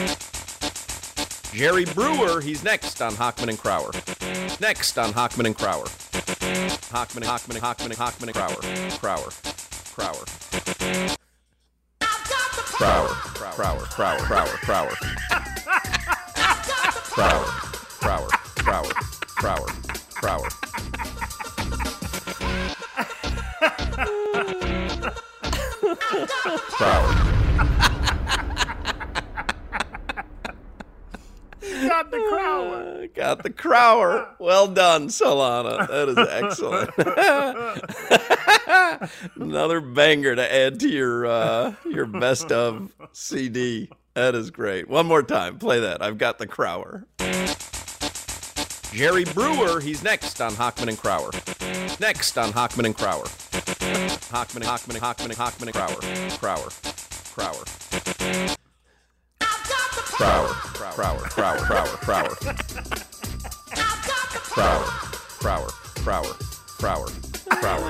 Speaker 10: Jerry Brewer, he's next on Hochman and Crower. Next on Hochman and Crower. Hochman, Hochman, Hochman, Hochman, and Crower. Crower. Crower. Crower. Crower. Crower. Crower. Crower. Crower. Crower. Crower. Crower. Crower. Crower.
Speaker 11: Got the Crower.
Speaker 10: Uh, got the Crower. Well done, Solana. That is excellent. Another banger to add to your uh, your best of C D. That is great. One more time. Play that. I've got the Crower. Jerry Brewer, he's next on Hochman and Crower. Next on Hochman and Crower. Hochman, Hochman, Hochman, Hochman, and Crower. Crower. Crower. Crower, Crower, Crower, Crower, Crower. Crower, Crower, Crower, Crower, Crower.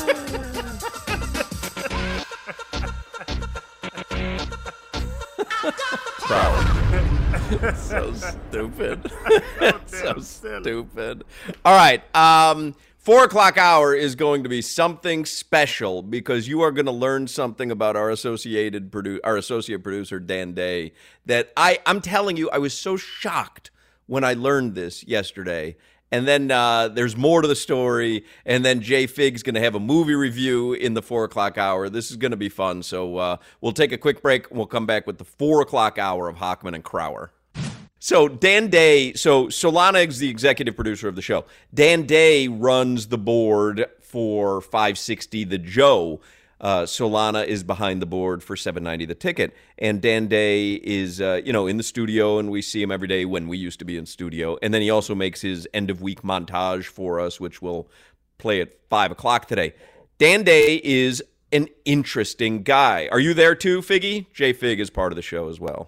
Speaker 10: Crower. So stupid. So stupid. All right. Um, Four o'clock hour is going to be something special because you are going to learn something about our associated produ- our associate producer, Dan Day, that I, I'm telling you, I was so shocked when I learned this yesterday. And then uh, there's more to the story. And then Jay Figg's going to have a movie review in the four o'clock hour. This is going to be fun. So uh, we'll take a quick break. And we'll come back with the four o'clock hour of Hochman and Crower. So Dan Day, so Solana is the executive producer of the show. Dan Day runs the board for five sixty The Joe. Uh, Solana is behind the board for seven ninety The Ticket. And Dan Day is, uh, you know, in the studio, and we see him every day when we used to be in studio. And then he also makes his end-of-week montage for us, which we'll play at five o'clock today. Dan Day is an interesting guy. Are you there too, Figgy? Jay Figg is part of the show as well.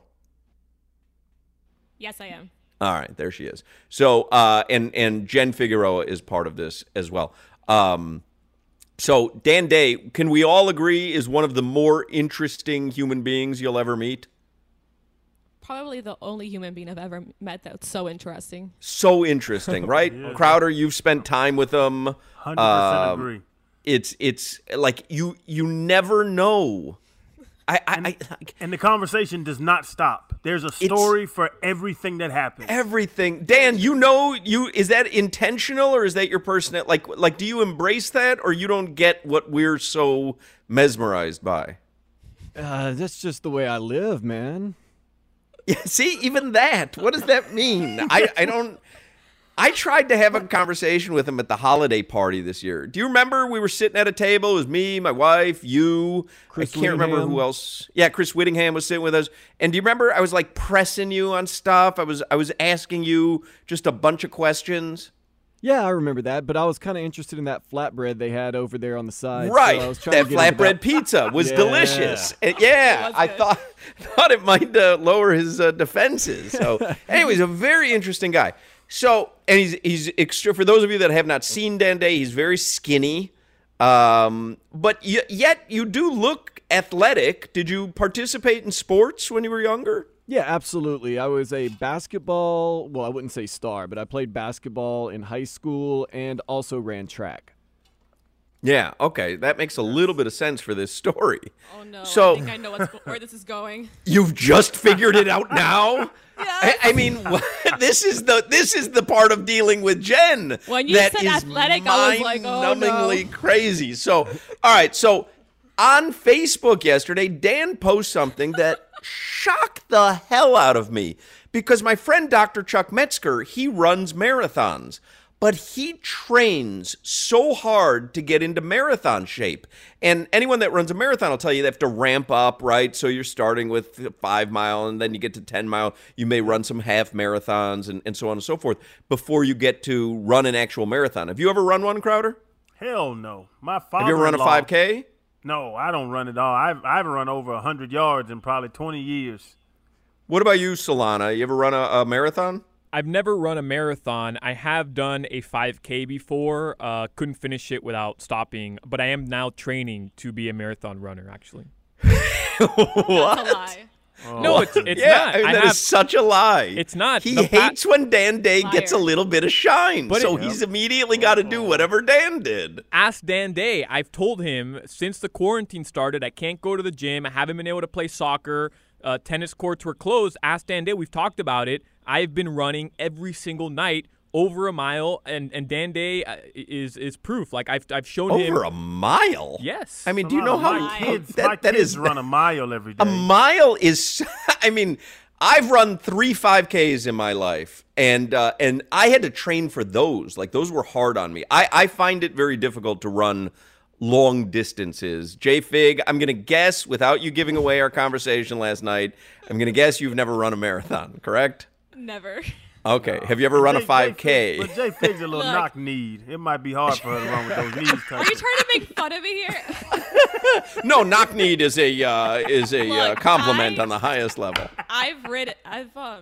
Speaker 14: Yes, I am.
Speaker 10: All right, there she is. So, uh, and and Jen Figueroa is part of this as well. Um, so, Dan Day, can we all agree, is one of the more interesting human beings you'll ever meet?
Speaker 14: Probably the only human being I've ever met that's so interesting.
Speaker 10: So interesting, right? Yeah. Crowder, you've spent time with him.
Speaker 11: one hundred percent
Speaker 10: um,
Speaker 11: agree.
Speaker 10: It's it's like you you never know. I, I,
Speaker 11: and,
Speaker 10: I,
Speaker 11: and the conversation does not stop. There's a story for everything that happens.
Speaker 10: Everything. Dan, you know, you is that intentional or is that your personal? Like, like, do you embrace that or you don't get what we're so mesmerized by?
Speaker 15: Uh, that's just the way I live, man.
Speaker 10: Yeah. See, even that. What does that mean? I, I don't. I tried to have a conversation with him at the holiday party this year. Do you remember we were sitting at a table? It was me, my wife, you.
Speaker 15: Chris
Speaker 10: I can't
Speaker 15: Whittingham.
Speaker 10: remember who else. Yeah, Chris Whittingham was sitting with us. And do you remember I was like pressing you on stuff? I was I was asking you just a bunch of questions.
Speaker 15: Yeah, I remember that, but I was kind of interested in that flatbread they had over there on the side.
Speaker 10: Right,
Speaker 15: so I was trying
Speaker 10: that
Speaker 15: to get into
Speaker 10: flatbread
Speaker 15: that.
Speaker 10: pizza was
Speaker 15: Yeah.
Speaker 10: delicious. And yeah, I thought thought it might uh, lower his uh, defenses. So, anyways, a very interesting guy. So, and he's he's extra. For those of you that have not seen Dan Day, he's very skinny, um, but y- yet you do look athletic. Did you participate in sports when you were younger?
Speaker 15: Yeah, absolutely. I was a basketball, well, I wouldn't say star, but I played basketball in high school and also ran track.
Speaker 10: Yeah, okay. That makes a little bit of sense for this story.
Speaker 14: Oh, no.
Speaker 10: So,
Speaker 14: I think I know what's go- where this is going.
Speaker 10: You've just figured it out now? I, I mean, this is the this is the part of dealing with Jen
Speaker 14: when you
Speaker 10: that
Speaker 14: said
Speaker 10: is
Speaker 14: athletic, I was like, oh,
Speaker 10: mind-numbingly
Speaker 14: no.
Speaker 10: crazy. So, all right. So, on Facebook yesterday, Dan posted something that shocked the hell out of me because my friend Doctor Chuck Metzger, he runs marathons. But he trains so hard to get into marathon shape. And anyone that runs a marathon will tell you they have to ramp up, right? So you're starting with five mile and then you get to ten mile. You may run some half marathons and, and so on and so forth before you get to run an actual marathon. Have you ever run one, Crowder?
Speaker 11: Hell no. My father.
Speaker 10: Have you ever run a five K?
Speaker 11: No, I don't run at all. I've, I haven't run over one hundred yards in probably twenty years.
Speaker 10: What about you, Solana? You ever run a, a marathon?
Speaker 12: I've never run a marathon. I have done a five K before. Uh, couldn't finish it without stopping, but I am now training to be a marathon runner, actually.
Speaker 10: What?
Speaker 14: That's a lie.
Speaker 11: Oh.
Speaker 12: No, it's, it's
Speaker 10: yeah,
Speaker 12: not.
Speaker 10: I mean,
Speaker 12: I
Speaker 10: that
Speaker 12: have,
Speaker 10: is such a lie.
Speaker 12: It's not.
Speaker 10: He
Speaker 12: The
Speaker 10: hates
Speaker 12: pa-
Speaker 10: when Dan Day gets a
Speaker 14: Liar.
Speaker 10: little bit of shine,
Speaker 12: But
Speaker 10: so
Speaker 12: it-
Speaker 10: he's immediately got to do whatever Dan did.
Speaker 12: Ask Dan Day. I've told him since the quarantine started, I can't go to the gym. I haven't been able to play soccer. Uh, tennis courts were closed. Ask Dan Day. We've talked about it. I've been running every single night over a mile, and, and Dan Day uh, is is proof. Like I've I've shown
Speaker 10: Over
Speaker 12: him
Speaker 10: a mile?
Speaker 12: Yes.
Speaker 10: I mean, do you know how,
Speaker 11: my
Speaker 10: how
Speaker 11: kids,
Speaker 10: that,
Speaker 11: my
Speaker 10: that
Speaker 11: kids
Speaker 10: is
Speaker 11: run a mile every day.
Speaker 10: a mile is? I mean, I've run three five Ks in my life, and uh, and I had to train for those. Like those were hard on me. I, I find it very difficult to run long distances. J Fig, I'm gonna guess without you giving away our conversation last night, I'm gonna guess you've never run a marathon, correct?
Speaker 14: Never.
Speaker 10: Okay. Have you ever run a
Speaker 11: Jay-
Speaker 10: five
Speaker 11: Jay
Speaker 10: K?
Speaker 11: Fig- But Jay Fig's a little
Speaker 14: Look.
Speaker 11: knock-kneed. It might be hard for her to run with those knees touching.
Speaker 14: Are you trying to make fun of me here?
Speaker 10: No, knock-kneed is a uh, is a uh,
Speaker 14: Look,
Speaker 10: compliment
Speaker 14: I-
Speaker 10: on the highest level.
Speaker 14: I've rid. I've um.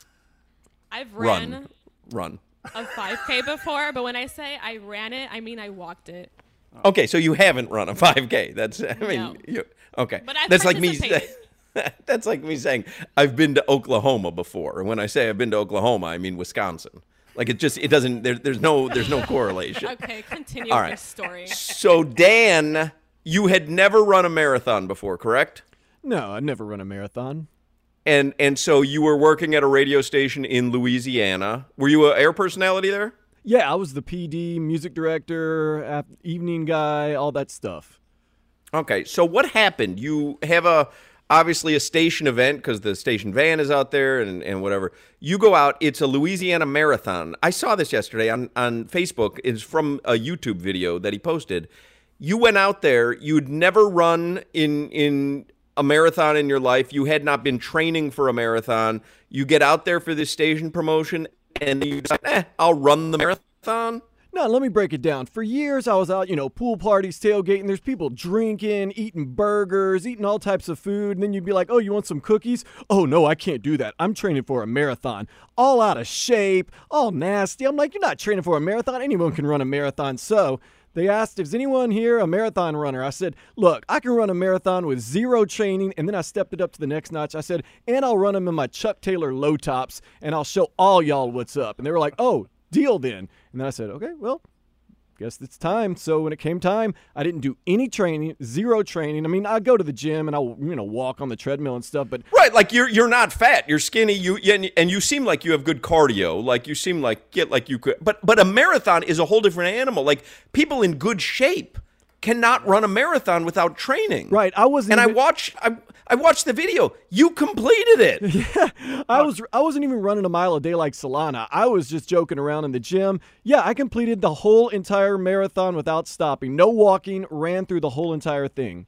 Speaker 14: I've ran
Speaker 10: Run, run.
Speaker 14: a five K before, but when I say I ran it, I mean I walked it.
Speaker 10: Okay, so you haven't run a five K. That's I mean,
Speaker 14: No.
Speaker 10: you, okay.
Speaker 14: But I've
Speaker 10: That's like me.
Speaker 14: participated.
Speaker 10: That's like me saying I've been to Oklahoma before. And when I say I've been to Oklahoma, I mean Wisconsin. Like it just it doesn't. There, there's no there's no correlation.
Speaker 14: Okay, continue
Speaker 10: All
Speaker 14: with your
Speaker 10: right.
Speaker 14: story.
Speaker 10: So Dan, you had never run a marathon before, correct?
Speaker 15: No, I've never run a marathon.
Speaker 10: And and so you were working at a radio station in Louisiana. Were you an air personality there?
Speaker 15: Yeah, I was the P D, music director, ap- evening guy, all that stuff.
Speaker 10: Okay, so what happened? You have a obviously a station event because the station van is out there and, and whatever. You go out, it's a Louisiana marathon. I saw this yesterday on, on Facebook. It's from a YouTube video that he posted. You went out there, you'd never run in in a marathon in your life. You had not been training for a marathon. You get out there for this station promotion and you decide, eh, I'll run the marathon.
Speaker 15: No, let me break it down. For years, I was out, you know, pool parties, tailgating. There's people drinking, eating burgers, eating all types of food. And then you'd be like, oh, you want some cookies? Oh, no, I can't do that. I'm training for a marathon. All out of shape, all nasty. I'm like, you're not training for a marathon. Anyone can run a marathon. So they asked, is anyone here a marathon runner? I said, look, I can run a marathon with zero training. And then I stepped it up to the next notch. I said, and I'll run them in my Chuck Taylor low tops, and I'll show all y'all what's up. And they were like, oh, deal then. And then I said, okay, well, guess it's time. So when it came time, I didn't do any training, zero training. I mean, I go to the gym and I'll, you know, walk on the treadmill and stuff, but
Speaker 10: right, like you're you're not fat, you're skinny, you and, and you seem like you have good cardio, like you seem like get like you could. But but a marathon is a whole different animal. Like people in good shape cannot run a marathon without training.
Speaker 15: Right, I wasn't.
Speaker 10: And
Speaker 15: even,
Speaker 10: I watched I I watched the video. You completed it.
Speaker 15: Yeah, I was. I wasn't even running a mile a day like Solana. I was just joking around in the gym. Yeah, I completed the whole entire marathon without stopping. No walking. Ran through the whole entire thing.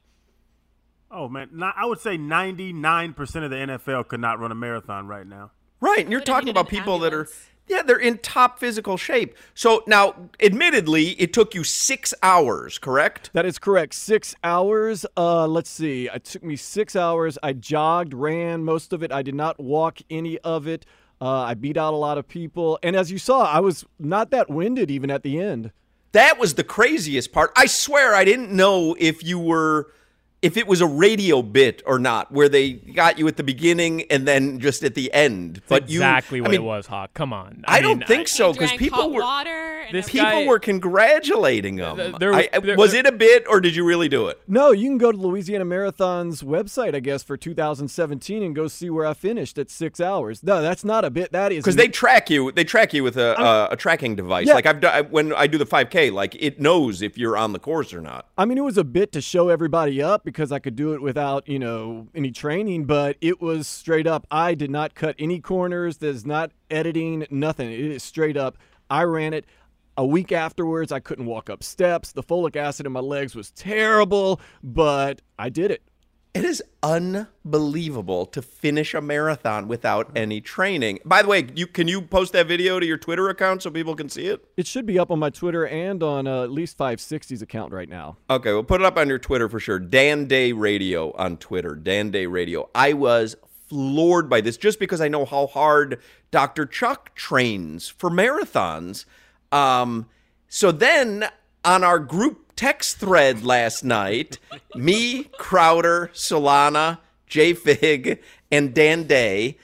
Speaker 11: Oh man, Not, I would say ninety-nine percent of the N F L could not run a marathon right now.
Speaker 10: Right, and you're talking about people that are. Yeah, they're in top physical shape. So now, admittedly, it took you six hours, correct?
Speaker 15: That is correct. Six hours. Uh, let's see. It took me six hours. I jogged, ran most of it. I did not walk any of it. Uh, I beat out a lot of people. And as you saw, I was not that winded even at the end.
Speaker 10: That was the craziest part. I swear I didn't know if you were if it was a radio bit or not, where they got you at the beginning and then just at the end.
Speaker 12: That's
Speaker 10: but
Speaker 12: exactly
Speaker 10: you,
Speaker 12: what
Speaker 10: I mean,
Speaker 12: it was, Hawk. Come on. I,
Speaker 10: I,
Speaker 12: mean,
Speaker 10: don't think
Speaker 12: I,
Speaker 10: so because people were
Speaker 14: water
Speaker 12: this
Speaker 10: people
Speaker 12: guy,
Speaker 10: were congratulating him.
Speaker 12: There, there,
Speaker 10: I,
Speaker 12: there,
Speaker 10: was
Speaker 12: there,
Speaker 10: it a bit or did you really do it?
Speaker 15: No, you can go to Louisiana Marathon's website, I guess, for two thousand seventeen and go see where I finished at six hours. No, that's not a bit. That is
Speaker 10: because they track you. They track you with a uh, a tracking device.
Speaker 15: Yeah.
Speaker 10: Like I've done when I do the five K. Like it knows if you're on the course or not.
Speaker 15: I mean, it was a bit to show everybody up because I could do it without, you know, any training, but it was straight up. I did not cut any corners. There's not editing, nothing. It is straight up. I ran it. A week afterwards, I couldn't walk up steps. The folic acid in my legs was terrible, but I did it.
Speaker 10: It is unbelievable to finish a marathon without any training. By the way, you can you post that video to your Twitter account so people can see it?
Speaker 15: It should be up on my Twitter and on uh, at least five sixty's account right now.
Speaker 10: Okay, we'll put it up on your Twitter for sure. Dan Day Radio on Twitter. Dan Day Radio. I was floored by this just because I know how hard Doctor Chuck trains for marathons. Um, so then on our group text thread last night, me, Crowder, Solana, Jay Fig, and Dan Day,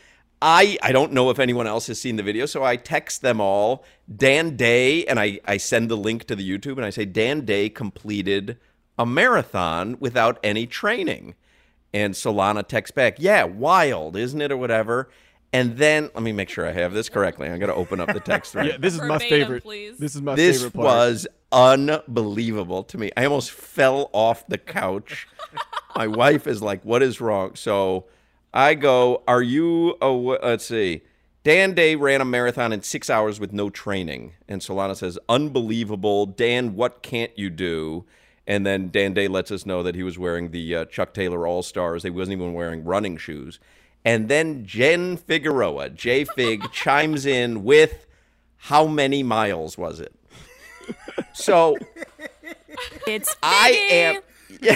Speaker 10: I I don't know if anyone else has seen the video, so I text them all, Dan Day, and I, I send the link to the YouTube, and I say, Dan Day completed a marathon without any training. And Solana texts back, yeah, wild, isn't it, or whatever. And then, let me make sure I have this correctly. I'm going to open up the text thread.
Speaker 15: Yeah, this is my favorite. Please. This is my
Speaker 10: this
Speaker 15: favorite part.
Speaker 10: was unbelievable to me. I almost fell off the couch. My wife is like, what is wrong? So I go, are you, oh, let's see. Dan Day ran a marathon in six hours with no training. And Solana says, unbelievable. Dan, what can't you do? And then Dan Day lets us know that he was wearing the uh, Chuck Taylor All-Stars. He wasn't even wearing running shoes. And then Jen Figueroa, J Fig, chimes in with, how many miles was it? So
Speaker 14: it's
Speaker 10: I am. Yeah.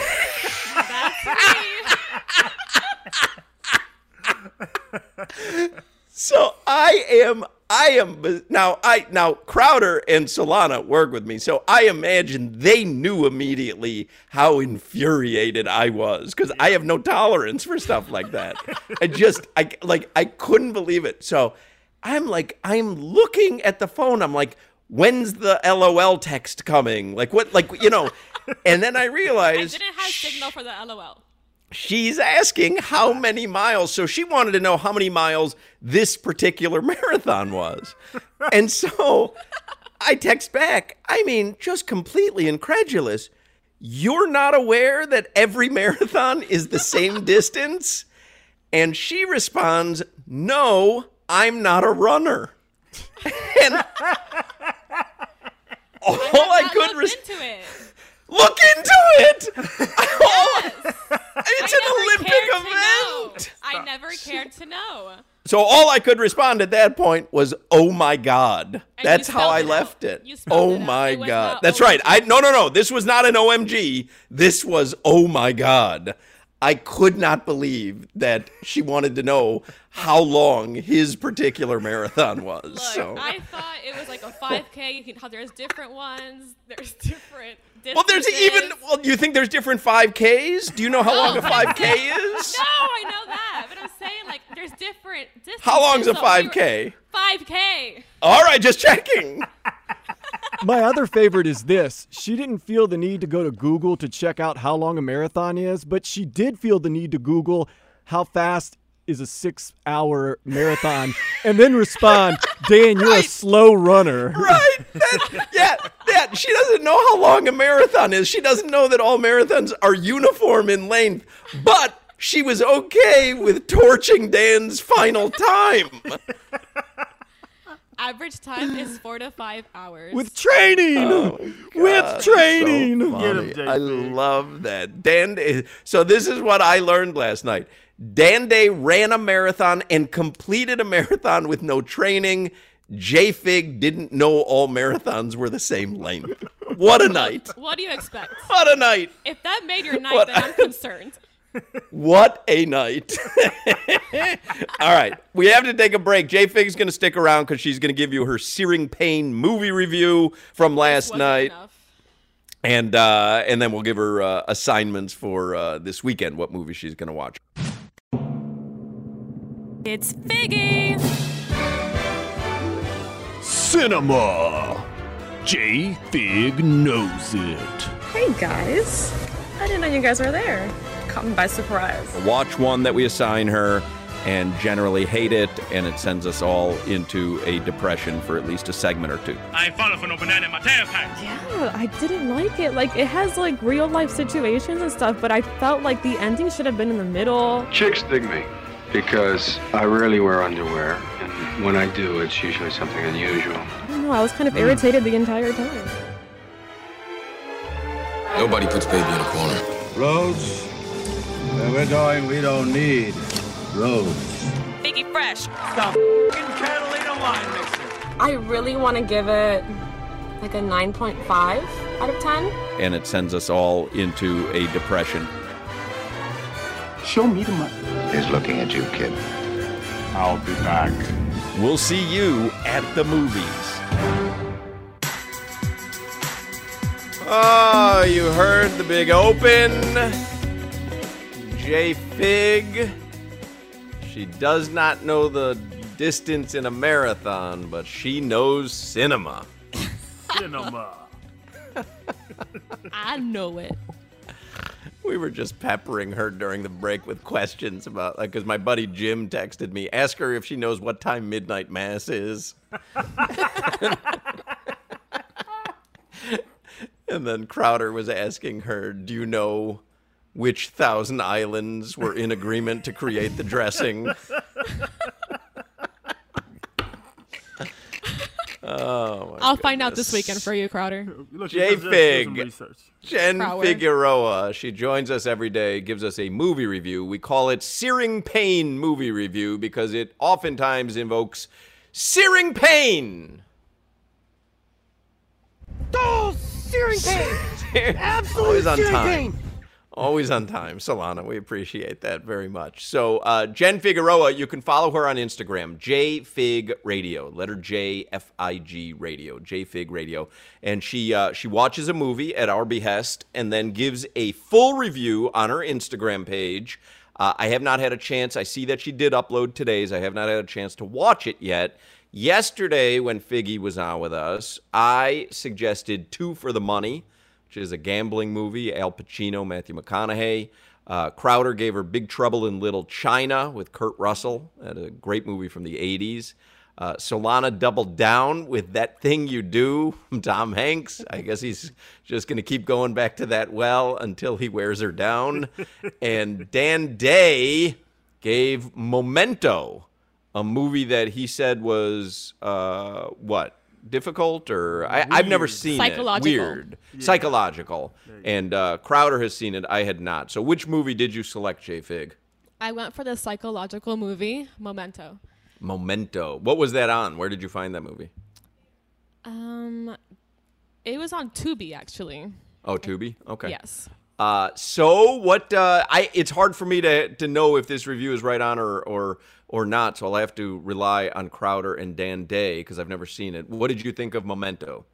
Speaker 14: That's me.
Speaker 10: So I am. I am now. I now Crowder and Solana work with me, so I imagine they knew immediately how infuriated I was because I have no tolerance for stuff like that. I just, I like, I couldn't believe it. So I'm like, I'm looking at the phone. I'm like, when's the L O L text coming? Like what? Like you know? And then I realized
Speaker 14: I didn't have signal for the L O L.
Speaker 10: She's asking how many miles. So she wanted to know how many miles this particular marathon was. And so I text back, I mean, just completely incredulous. You're not aware that every marathon is the same distance? And she responds, no, I'm not a runner. And all I, I could respond. Look into it.
Speaker 14: Yes.
Speaker 10: It's an Olympic event.
Speaker 14: I never cared to know.
Speaker 10: So all I could respond at that point was, "Oh my God."
Speaker 14: And
Speaker 10: That's how I
Speaker 14: it
Speaker 10: left
Speaker 14: out.
Speaker 10: it.
Speaker 14: You
Speaker 10: Oh
Speaker 14: it
Speaker 10: my
Speaker 14: it
Speaker 10: God. That's right. I no no no. This was not an O M G. This was oh my God. I could not believe that she wanted to know how long his particular marathon was.
Speaker 14: Look,
Speaker 10: so.
Speaker 14: I thought it was like a five K. You can tell there's different ones. There's different distances.
Speaker 10: Well, there's even. Well, you think there's different five Ks? Do you know how
Speaker 14: no,
Speaker 10: long a five K is?
Speaker 14: No, I know that, but I'm saying like there's different distances.
Speaker 10: How long's a
Speaker 14: so
Speaker 10: five K?
Speaker 14: five K.
Speaker 10: All right, just checking.
Speaker 15: My other favorite is this. She didn't feel the need to go to Google to check out how long a marathon is, but she did feel the need to Google how fast is a six-hour marathon and then respond, Dan, you're right. a slow runner.
Speaker 10: Right. That, yeah, yeah. She doesn't know how long a marathon is. She doesn't know that all marathons are uniform in length, but she was okay with torching Dan's final time.
Speaker 14: Average time is four to five hours.
Speaker 15: With training!
Speaker 10: Oh,
Speaker 15: With training!
Speaker 10: So funny. I love that. Dan Day. So this is what I learned last night. Dan Day ran a marathon and completed a marathon with no training. J-Fig didn't know all marathons were the same length. What a night.
Speaker 14: What do you expect?
Speaker 10: What a night.
Speaker 14: If that made your night,
Speaker 10: what
Speaker 14: then I'm concerned.
Speaker 10: What a night. All right. We have to take a break. J-Fig's going to stick around because she's going to give you her Searing Pain movie review from last night.
Speaker 14: Enough.
Speaker 10: And uh, and then we'll give her uh, assignments for uh, this weekend, what movie she's going to watch.
Speaker 14: It's Figgy!
Speaker 16: Cinema! J-Fig knows it.
Speaker 17: Hey guys, I didn't know you guys were there. Caught me by surprise.
Speaker 10: Watch one that we assign her and generally hate it, and it sends us all into a depression for at least a segment or two.
Speaker 8: I ain't falling for no banana in my tailpipe.
Speaker 14: Yeah, I didn't like it. Like, it has, like, real-life situations and stuff, but I felt like the ending should have been in the middle.
Speaker 18: Chicks dig me because I rarely wear underwear, and when I do, it's usually something unusual.
Speaker 14: I don't know, I was kind of irritated the entire time.
Speaker 19: Nobody puts baby in a corner.
Speaker 20: Roads, where we're going, we don't need roads.
Speaker 17: Figgy Fresh.
Speaker 8: Stop Catalina wine mixer.
Speaker 17: I really want to give it like a nine point five out of ten.
Speaker 10: And it sends us all into a depression.
Speaker 20: Show me the money.
Speaker 18: He's looking at you, kid.
Speaker 20: I'll be back.
Speaker 10: We'll see you at the movies. Oh, you heard the big open. J-Fig. She does not know the distance in a marathon, but she knows cinema.
Speaker 11: Cinema.
Speaker 14: I know it.
Speaker 10: We were just peppering her during the break with questions about, like, because my buddy Jim texted me, ask her if she knows what time midnight mass is. And then Crowder was asking her, do you know which thousand islands were in agreement to create the dressing? Oh,
Speaker 14: I'll
Speaker 10: goodness.
Speaker 14: find out this weekend for you, Crowder.
Speaker 10: J-Fig, Jen
Speaker 14: Crower.
Speaker 10: Figueroa. She joins us every day, gives us a movie review. We call it Searing Pain Movie Review because it oftentimes invokes searing pain.
Speaker 13: Oh, searing pain! Absolute
Speaker 10: Always on
Speaker 13: searing
Speaker 10: time.
Speaker 13: pain!
Speaker 10: Always on time, Solana. We appreciate that very much. So, uh, Jen Figueroa, you can follow her on Instagram, JFig Radio, letter J, F I G Radio, JFig Radio. And she uh, she watches a movie at our behest and then gives a full review on her Instagram page. Uh, I have not had a chance. I see that she did upload today's. I have not had a chance to watch it yet. Yesterday, when Figgy was on with us, I suggested Two for the Money, which is a gambling movie, Al Pacino, Matthew McConaughey. Uh, Crowder gave her Big Trouble in Little China with Kurt Russell, that a great movie from the eighties. Uh, Solana doubled down with That Thing You Do from Tom Hanks. I guess he's just going to keep going back to that well until he wears her down. And Dan Day gave Memento, a movie that he said was, uh, what? Difficult or I, I've never seen
Speaker 14: Psychological.
Speaker 10: it. Weird. Yeah. Psychological. And uh, Crowder has seen it. I had not. So which movie did you select, J-Fig?
Speaker 14: I went for the psychological movie, Memento.
Speaker 10: Memento. What was that on? Where did you find that movie?
Speaker 14: Um, it was on Tubi, actually.
Speaker 10: Oh, Tubi? Okay.
Speaker 14: Yes.
Speaker 10: Uh, so what? Uh, I it's hard for me to to know if this review is right on or or or not. So I'll have to rely on Crowder and Dan Day because I've never seen it. What did you think of Memento?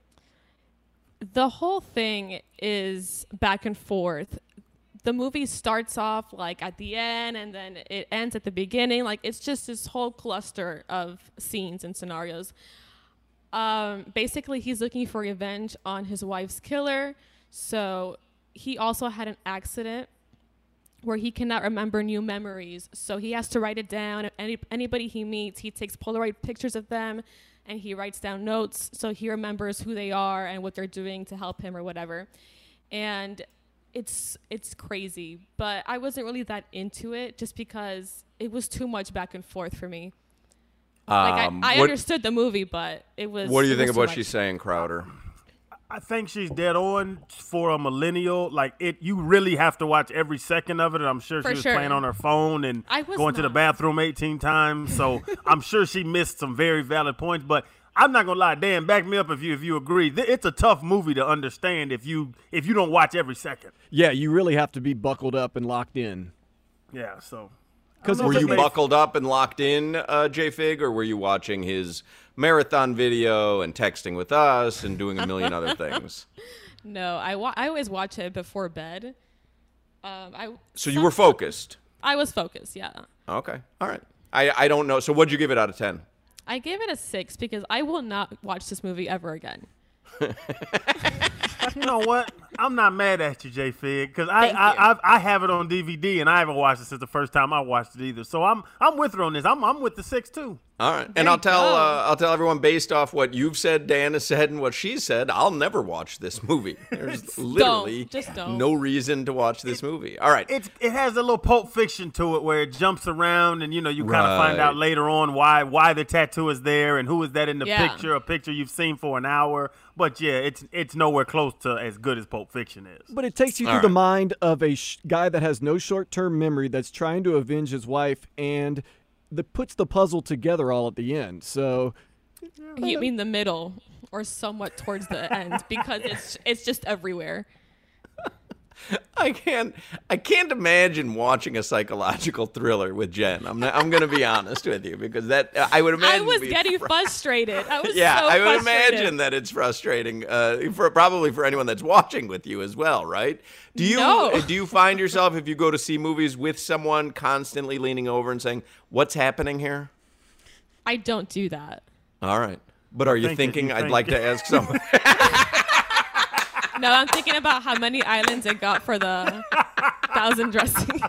Speaker 14: The whole thing is back and forth. The movie starts off like at the end and then it ends at the beginning. Like it's just this whole cluster of scenes and scenarios. Um, basically, he's looking for revenge on his wife's killer. So he also had an accident where he cannot remember new memories. So he has to write it down. Any, anybody he meets, he takes Polaroid pictures of them and he writes down notes so he remembers who they are and what they're doing to help him or whatever. And it's it's crazy, but I wasn't really that into it just because it was too much back and forth for me. Like
Speaker 10: Um,
Speaker 14: I, I
Speaker 10: what-
Speaker 14: understood the movie, but it was.
Speaker 10: What do you
Speaker 14: it
Speaker 10: think
Speaker 14: was
Speaker 10: of
Speaker 14: too
Speaker 10: what
Speaker 14: much.
Speaker 10: she's saying, Crowder?
Speaker 11: I think she's dead on for a millennial. Like it, you really have to watch every second of it. And I'm sure
Speaker 14: For
Speaker 11: she was
Speaker 14: sure.
Speaker 11: playing on her phone and
Speaker 14: I was
Speaker 11: going to the
Speaker 14: not.
Speaker 11: bathroom eighteen times. So I'm sure she missed some very valid points. But I'm not gonna lie, Dan, back me up if you if you agree. Th- It's a tough movie to understand if you if you don't watch every second.
Speaker 15: Yeah, you really have to be buckled up and locked in.
Speaker 11: Yeah. So.
Speaker 15: Because
Speaker 10: Were you buckled up and locked in, uh, J-Fig, or were you watching his marathon video and texting with us and doing a million other things?
Speaker 14: No, I, wa- I always watch it before bed. Um, I
Speaker 10: So you were focused.
Speaker 14: I was focused, yeah.
Speaker 10: Okay. All right. I, I don't know. So what'd you give it out of ten?
Speaker 14: I gave it a six because I will not watch this movie ever again.
Speaker 11: You know what? I'm not mad at you, J Fig, because I
Speaker 14: Thank
Speaker 11: I,
Speaker 14: you.
Speaker 11: I I have it on D V D and I haven't watched it since the first time I watched it either. So I'm I'm with her on this. I'm I'm with the six too.
Speaker 10: All right,
Speaker 14: There
Speaker 10: and I'll
Speaker 14: you
Speaker 10: tell
Speaker 14: go.
Speaker 10: uh, I'll tell everyone based off what you've said, Dan has said, and what she said. I'll never watch this movie. There's literally
Speaker 14: Just don't.
Speaker 10: no reason to watch this movie. All right,
Speaker 11: It's it has a little Pulp Fiction to it where it jumps around and you know you kind of find
Speaker 10: Right.
Speaker 11: out later on why why the tattoo is there and who is that in the
Speaker 14: Yeah.
Speaker 11: picture, a picture you've seen for an hour. But yeah, it's it's nowhere close to as good as Pulp Fiction is.
Speaker 15: But it takes you
Speaker 10: All
Speaker 15: through the
Speaker 10: right.
Speaker 15: mind of a sh- guy that has no short-term memory that's trying to avenge his wife and that puts the puzzle together all at the end. So
Speaker 14: You mean the middle or somewhat towards the end because it's it's just everywhere.
Speaker 10: I can't I can't imagine watching a psychological thriller with Jen. I'm not, I'm going to be honest with you because that I would imagine
Speaker 14: I was
Speaker 10: it'd be
Speaker 14: getting
Speaker 10: fr-
Speaker 14: frustrated. I was
Speaker 10: Yeah,
Speaker 14: so
Speaker 10: I would
Speaker 14: frustrated.
Speaker 10: imagine that it's frustrating uh, for probably for anyone that's watching with you as well, right? Do you
Speaker 14: No.
Speaker 10: do you find yourself if you go to see movies with someone constantly leaning over and saying, "What's happening here?"
Speaker 14: I don't do that.
Speaker 10: All right. But are you
Speaker 11: Think that
Speaker 10: thinking
Speaker 11: you
Speaker 10: I'd
Speaker 11: think-
Speaker 10: like to ask someone?
Speaker 14: No, I'm thinking about how many islands it got for the thousand dressings.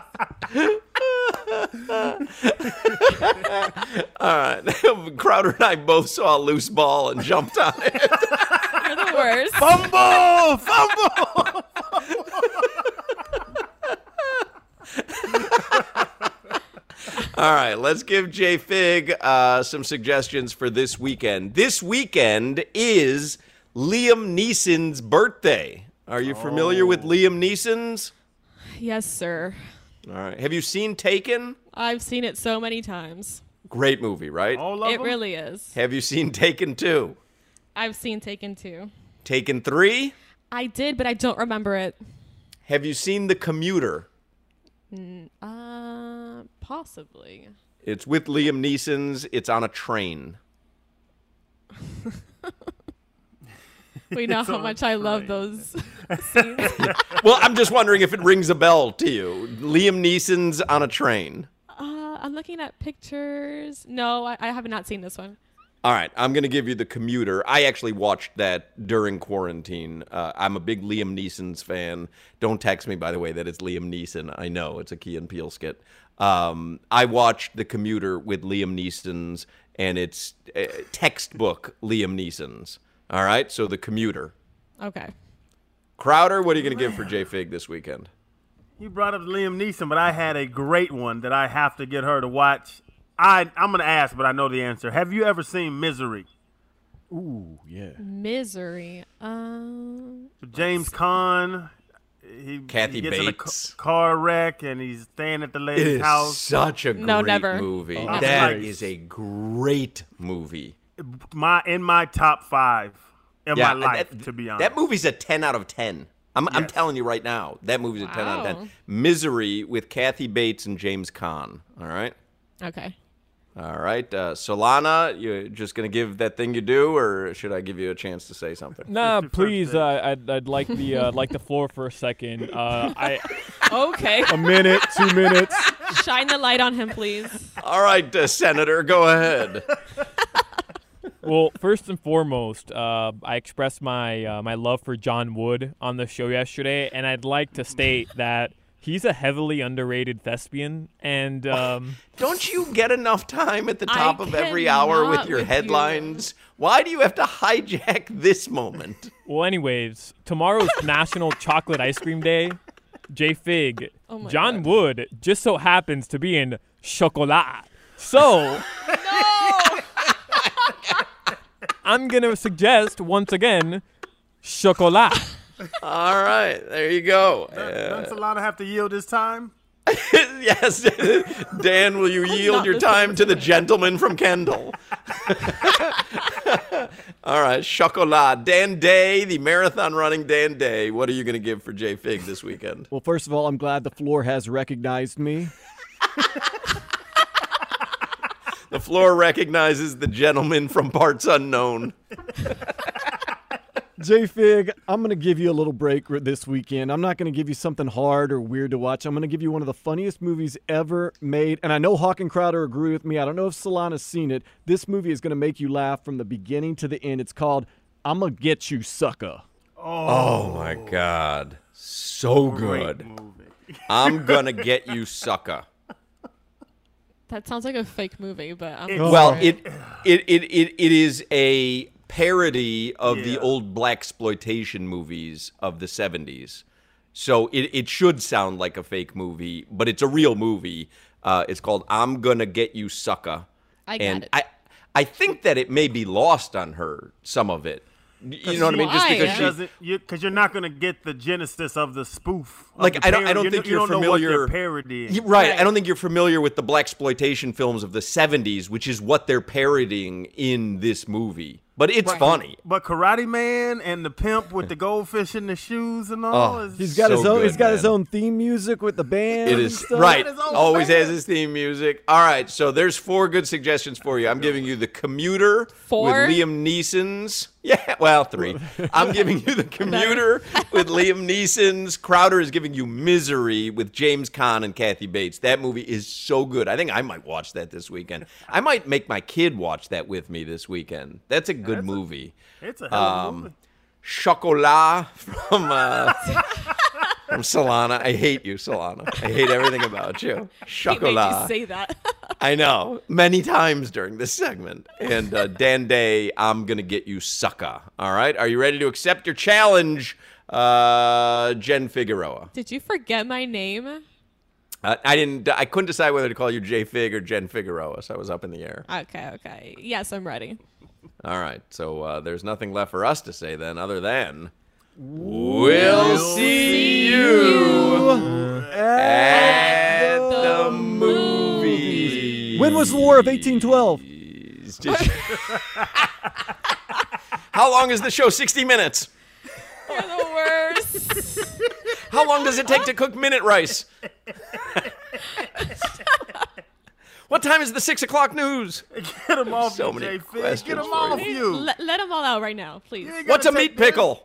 Speaker 10: All right. Crowder and I both saw a loose ball and jumped on it.
Speaker 14: You're the worst.
Speaker 11: Fumble! Fumble!
Speaker 10: All right, let's give J Fig uh, some suggestions for this weekend. This weekend is Liam Neeson's birthday. Are you familiar with Liam Neeson's?
Speaker 14: Yes, sir.
Speaker 10: All right. Have you seen Taken?
Speaker 14: I've seen it so many times.
Speaker 10: Great movie, right?
Speaker 11: All of
Speaker 14: It
Speaker 11: them?
Speaker 14: really is.
Speaker 10: Have you seen Taken two?
Speaker 14: I've seen Taken two.
Speaker 10: Taken three?
Speaker 14: I did, but I don't remember it.
Speaker 10: Have you seen The Commuter?
Speaker 14: Mm, uh, possibly.
Speaker 10: It's with Liam Neeson's. It's on a train.
Speaker 14: We know
Speaker 11: It's
Speaker 14: how
Speaker 11: on
Speaker 14: much
Speaker 11: a
Speaker 14: I love
Speaker 11: train.
Speaker 14: those scenes.
Speaker 10: Well, I'm just wondering if it rings a bell to you. Liam Neeson's on a train.
Speaker 14: Uh, I'm looking at pictures. No, I, I have not seen this one.
Speaker 10: All right, I'm going to give you The Commuter. I actually watched that during quarantine. Uh, I'm a big Liam Neeson's fan. Don't text me, by the way, that it's Liam Neeson. I know, it's a Key and Peele skit. Um, I watched The Commuter with Liam Neeson's, and it's uh, textbook Liam Neeson's. All right, so The Commuter.
Speaker 14: Okay.
Speaker 10: Crowder, what are you going to give for J-Fig this weekend?
Speaker 11: You brought up Liam Neeson, but I had a great one that I have to get her to watch. I, I'm going to ask, but I know the answer. Have you ever seen Misery?
Speaker 15: Ooh, yeah.
Speaker 14: Misery. Um,
Speaker 11: James Caan. He,
Speaker 10: Kathy
Speaker 11: he gets in a
Speaker 10: Bates.
Speaker 11: ca- car wreck, and he's staying at the
Speaker 10: It
Speaker 11: lady's
Speaker 10: is
Speaker 11: house.
Speaker 10: such a great
Speaker 14: No, never.
Speaker 10: movie.
Speaker 11: Oh,
Speaker 10: That
Speaker 11: nice.
Speaker 10: is a great movie.
Speaker 11: My In my top five in
Speaker 10: Yeah,
Speaker 11: my life,
Speaker 10: that-
Speaker 11: to be honest.
Speaker 10: That movie's a ten out of ten. I'm, I'm
Speaker 11: Yes.
Speaker 10: telling you right now, that movie's a ten out of
Speaker 14: Wow.
Speaker 10: ten. Misery with Kathy Bates and James Caan. All right?
Speaker 14: okay.
Speaker 10: All right. Uh, Solana, you just going to give that thing you do, or should I give you a chance to say something?
Speaker 12: Nah,
Speaker 11: fifty-first
Speaker 12: please.
Speaker 11: day.
Speaker 12: Uh, I'd I'd like the uh, like the floor for a second. Uh, I
Speaker 14: Okay.
Speaker 15: A minute, two minutes.
Speaker 14: Shine the light on him, please.
Speaker 10: All right, uh, Senator, go ahead.
Speaker 12: well, first and foremost, uh, I expressed my uh, my love for John Wood on the show yesterday, and I'd like to state that he's a heavily underrated thespian, and um,
Speaker 10: Don't you get enough time at the
Speaker 14: I
Speaker 10: top of every hour with
Speaker 14: cannot
Speaker 10: your
Speaker 14: with you.
Speaker 10: headlines? Why do you have to hijack this moment?
Speaker 12: well, anyways, tomorrow's National Chocolate Ice Cream Day. J Fig,
Speaker 14: Oh my
Speaker 12: John
Speaker 14: God.
Speaker 12: Wood just so happens to be in chocolat. So I'm gonna suggest once again chocolat.
Speaker 10: All right, there you go.
Speaker 11: Doesn't
Speaker 10: Uh,
Speaker 11: Solana have to yield his time?
Speaker 10: yes, Dan, will you yield
Speaker 14: not
Speaker 10: your
Speaker 14: listening
Speaker 10: time to
Speaker 14: to
Speaker 10: the
Speaker 14: it.
Speaker 10: gentleman from Kendall? All right, chocolat. Dan Day, the marathon running Dan Day. What are you going to give for J Fig this weekend?
Speaker 15: Well, first of all, I'm glad the floor has recognized me.
Speaker 10: The floor recognizes the gentleman from parts unknown.
Speaker 15: J-Fig, I'm going to give you a little break this weekend. I'm not going to give you something hard or weird to watch. I'm going to give you one of the funniest movies ever made. And I know Hawk and Crowder agree with me. I don't know if Solana's seen it. This movie is going to make you laugh from the beginning to the end. It's called I'm Gonna Get You, Sucker.
Speaker 10: Oh, oh my God. So good. I'm Gonna Get You, Sucker.
Speaker 14: That sounds like a fake movie, but I'm
Speaker 10: well, it, it it it it is a parody of yeah. the old blaxploitation movies of the seventies. So it it should sound like a fake movie, but it's a real movie. Uh, it's called I'm Gonna Get You, Sucker.
Speaker 14: I get
Speaker 10: and
Speaker 14: it.
Speaker 10: I I think that it may be lost on her, some of it. You know what I mean? Just because she
Speaker 11: doesn't, because you, you're not going to get the genesis of the spoof. Of
Speaker 10: like
Speaker 11: the
Speaker 10: I don't, I don't
Speaker 11: you
Speaker 10: think
Speaker 11: you
Speaker 10: you're
Speaker 11: don't
Speaker 10: familiar.
Speaker 11: Know what they're parodying.
Speaker 10: Right. right. I don't think you're familiar with the blaxploitation films of the seventies, which is what they're parodying in this movie. But it's
Speaker 11: right.
Speaker 10: funny.
Speaker 11: But Karate Man and the pimp with the goldfish in the shoes and all.
Speaker 10: Oh,
Speaker 11: is
Speaker 15: he's got
Speaker 10: so
Speaker 15: his own.
Speaker 10: good,
Speaker 15: He's got
Speaker 10: man.
Speaker 15: his own theme music with the band.
Speaker 10: It is
Speaker 15: and stuff.
Speaker 10: right. Always band. has his theme music. All right. So there's four good suggestions for you. I'm giving you The Commuter
Speaker 14: four?
Speaker 10: with Liam Neeson's. Yeah. Well, three. I'm giving you The Commuter with Liam Neeson's. Crowder is giving you Misery with James Caan and Kathy Bates. That movie is so good. I think I might watch that this weekend. I might make my kid watch that with me this weekend. That's a good
Speaker 11: That's
Speaker 10: movie.
Speaker 11: A- It's a hell of a
Speaker 10: um,
Speaker 11: movie.
Speaker 10: Chocolat from uh, from Solana. I hate you, Solana. I hate everything about you. Chocolat.
Speaker 14: He made you say that.
Speaker 10: I know, many times during this segment. And uh, Dan Day, I'm gonna get you, sucker. All right, are you ready to accept your challenge, uh, Jen Figueroa?
Speaker 14: Did you forget my name?
Speaker 10: Uh, I didn't. I couldn't decide whether to call you J Fig or Jen Figueroa, so I was up in the air.
Speaker 14: Okay, okay. Yes, I'm ready.
Speaker 10: All right, so uh, there's nothing left for us to say then, other than we'll see you at the movie.
Speaker 15: When was the War of eighteen twelve?
Speaker 10: How long is the show? sixty minutes.
Speaker 14: You're the worst.
Speaker 10: How long does it take to cook minute rice? What time is the six o'clock news?
Speaker 11: Get them off
Speaker 10: so
Speaker 11: you,
Speaker 10: many
Speaker 11: J-Fig.
Speaker 10: questions
Speaker 11: Get them
Speaker 10: for
Speaker 11: off
Speaker 10: you.
Speaker 11: you.
Speaker 14: Let, let them all out right now, please.
Speaker 10: What's a meat pickle?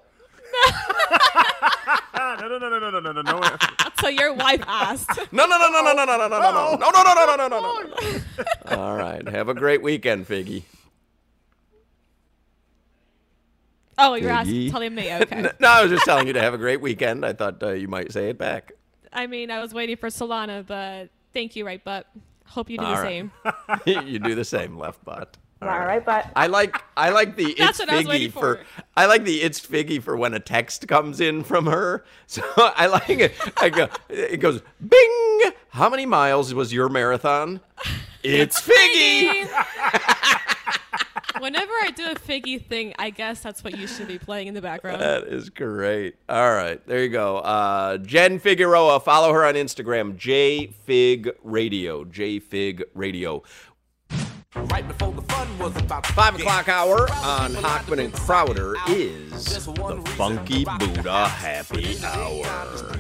Speaker 11: no, no, no, no, no, no, no, no, no.
Speaker 14: That's what your wife asked.
Speaker 10: No, no, no, no, no, no, no, no, no, no, no, no, no, no, no, no, no, no. All right, have a great weekend, Figgy.
Speaker 14: Oh, you're
Speaker 10: Figgy.
Speaker 14: asking, telling me, okay.
Speaker 10: No, I was just telling you to have a great weekend. I thought uh, you might say it back.
Speaker 14: I mean, I was waiting for Solana, but thank you, right butt. Hope you do
Speaker 10: All
Speaker 14: the
Speaker 10: right.
Speaker 14: same.
Speaker 10: You do the same, left butt.
Speaker 17: All right, but
Speaker 10: I like I like the
Speaker 14: That's
Speaker 10: it's
Speaker 14: what I was waiting
Speaker 10: Figgy for.
Speaker 14: for.
Speaker 10: I like the it's Figgy for when a text comes in from her. So I like it. I go it goes bing. How many miles was your marathon? It's Figgy.
Speaker 14: Whenever I do a Figgy thing, I guess that's what you should be playing in the background.
Speaker 10: That is great. All right, there you go. Uh, Jen Figueroa, follow her on Instagram, J Fig Radio, J Fig Radio.
Speaker 3: Right before the fun was about
Speaker 10: Five o'clock hour on Hockman and Crowder is the Funky Buddha Happy Hour.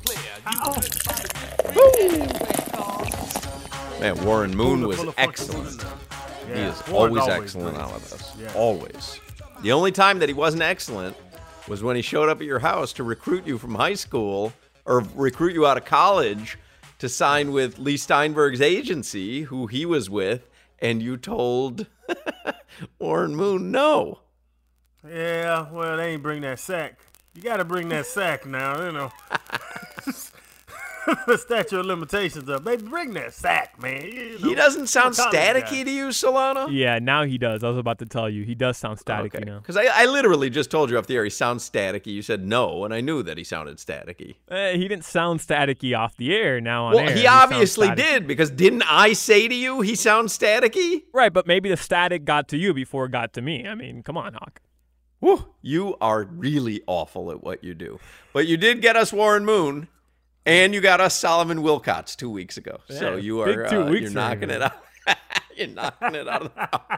Speaker 10: Man, Warren Moon was excellent. He
Speaker 11: Yeah,
Speaker 10: is
Speaker 11: Warren's
Speaker 10: always
Speaker 11: always
Speaker 10: excellent
Speaker 11: great.
Speaker 10: on with us.
Speaker 11: Yeah.
Speaker 10: Always. The only time that he wasn't excellent was when he showed up at your house to recruit you from high school or recruit you out of college to sign with Lee Steinberg's agency, who he was with, and you told Warren Moon no.
Speaker 11: Yeah, well, they ain't bring that sack. You got to bring that sack now, you know. The statute of limitations up. Baby, bring that sack, man. You know,
Speaker 10: He doesn't sound
Speaker 11: I'm a college
Speaker 10: staticky
Speaker 11: guy.
Speaker 10: to you, Solana?
Speaker 12: Yeah, now he does. I was about to tell you. He does sound staticky
Speaker 10: Okay.
Speaker 12: now.
Speaker 10: Because I, I literally just told you off the air he sounds staticky. You said no, and I knew that he sounded staticky.
Speaker 12: Uh, he didn't sound staticky off the air. Now on
Speaker 10: Well,
Speaker 12: air,
Speaker 10: he
Speaker 12: sounds
Speaker 10: obviously
Speaker 12: staticky.
Speaker 10: did, because didn't I say to you he sounds staticky?
Speaker 12: Right, but maybe the static got to you before it got to me. I mean, come on, Hawk.
Speaker 10: Whew, you are really awful at what you do. But you did get us Warren Moon, and you got us Solomon Wilcots two weeks ago. so
Speaker 12: Yeah,
Speaker 10: you
Speaker 12: big
Speaker 10: are
Speaker 12: two
Speaker 10: uh,
Speaker 12: weeks
Speaker 10: you're
Speaker 12: for
Speaker 10: knocking
Speaker 12: you.
Speaker 10: it out. You're knocking it out of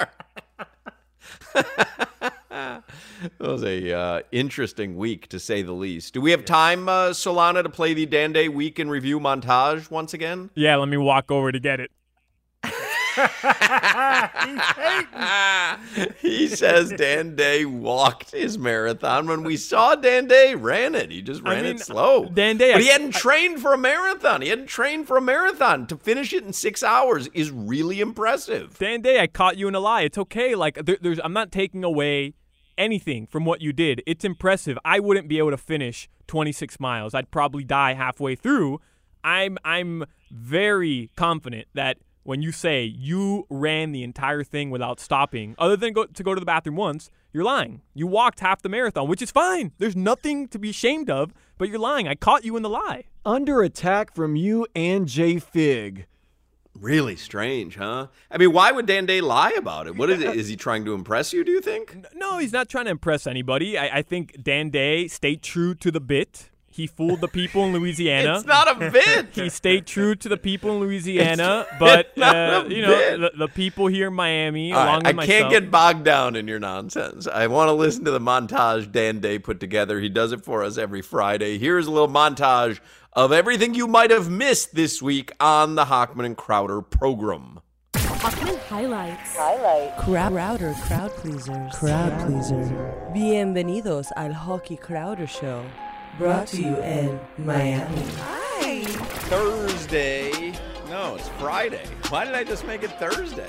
Speaker 10: the park. It was a uh, interesting week, to say the least. Do we have time, uh, Solana, to play the Dan Day Week in Review montage once again?
Speaker 12: Yeah, let me walk over to get it.
Speaker 10: He says Dan Day walked his marathon when we saw Dan Day ran it. He just ran
Speaker 12: I mean,
Speaker 10: it slow.
Speaker 12: Dan Day,
Speaker 10: but he
Speaker 12: I,
Speaker 10: hadn't
Speaker 12: I,
Speaker 10: trained for a marathon. He hadn't trained for a marathon. To finish it in six hours is really impressive.
Speaker 12: Dan Day, I caught you in a lie. It's okay. Like there, there's, I'm not taking away anything from what you did. It's impressive. I wouldn't be able to finish twenty-six miles. I'd probably die halfway through. I'm, I'm very confident that when you say you ran the entire thing without stopping, other than go, to go to the bathroom once, you're lying. You walked half the marathon, which is fine. There's nothing to be ashamed of, but you're lying. I caught you in the lie.
Speaker 15: Under attack from you and Jay Fig.
Speaker 10: Really strange, huh? I mean, why would Dan Day lie about it? What is it? Is he trying to impress you, do you think?
Speaker 12: No, he's not trying to impress anybody. I, I think Dan Day stayed true to the bit. He fooled the people in Louisiana.
Speaker 10: It's not a bit.
Speaker 12: He stayed true to the people in Louisiana, it's, but
Speaker 10: it's not
Speaker 12: uh,
Speaker 10: a
Speaker 12: you know
Speaker 10: bit.
Speaker 12: the, the people here in Miami,
Speaker 10: All
Speaker 12: along
Speaker 10: right,
Speaker 12: with
Speaker 10: I can't
Speaker 12: myself.
Speaker 10: get bogged down in your nonsense. I want to listen to the montage Dan Day put together. He does it for us every Friday. Here's a little montage of everything you might have missed this week on the Hochman and Crowder program.
Speaker 21: Hochman highlights.
Speaker 22: Highlight. Crowder crowd pleasers. Crowd pleaser. Bienvenidos al Hockey Crowder Show. Brought to you in Miami.
Speaker 10: Hi. Thursday. No, it's Friday. Why did I just make it Thursday?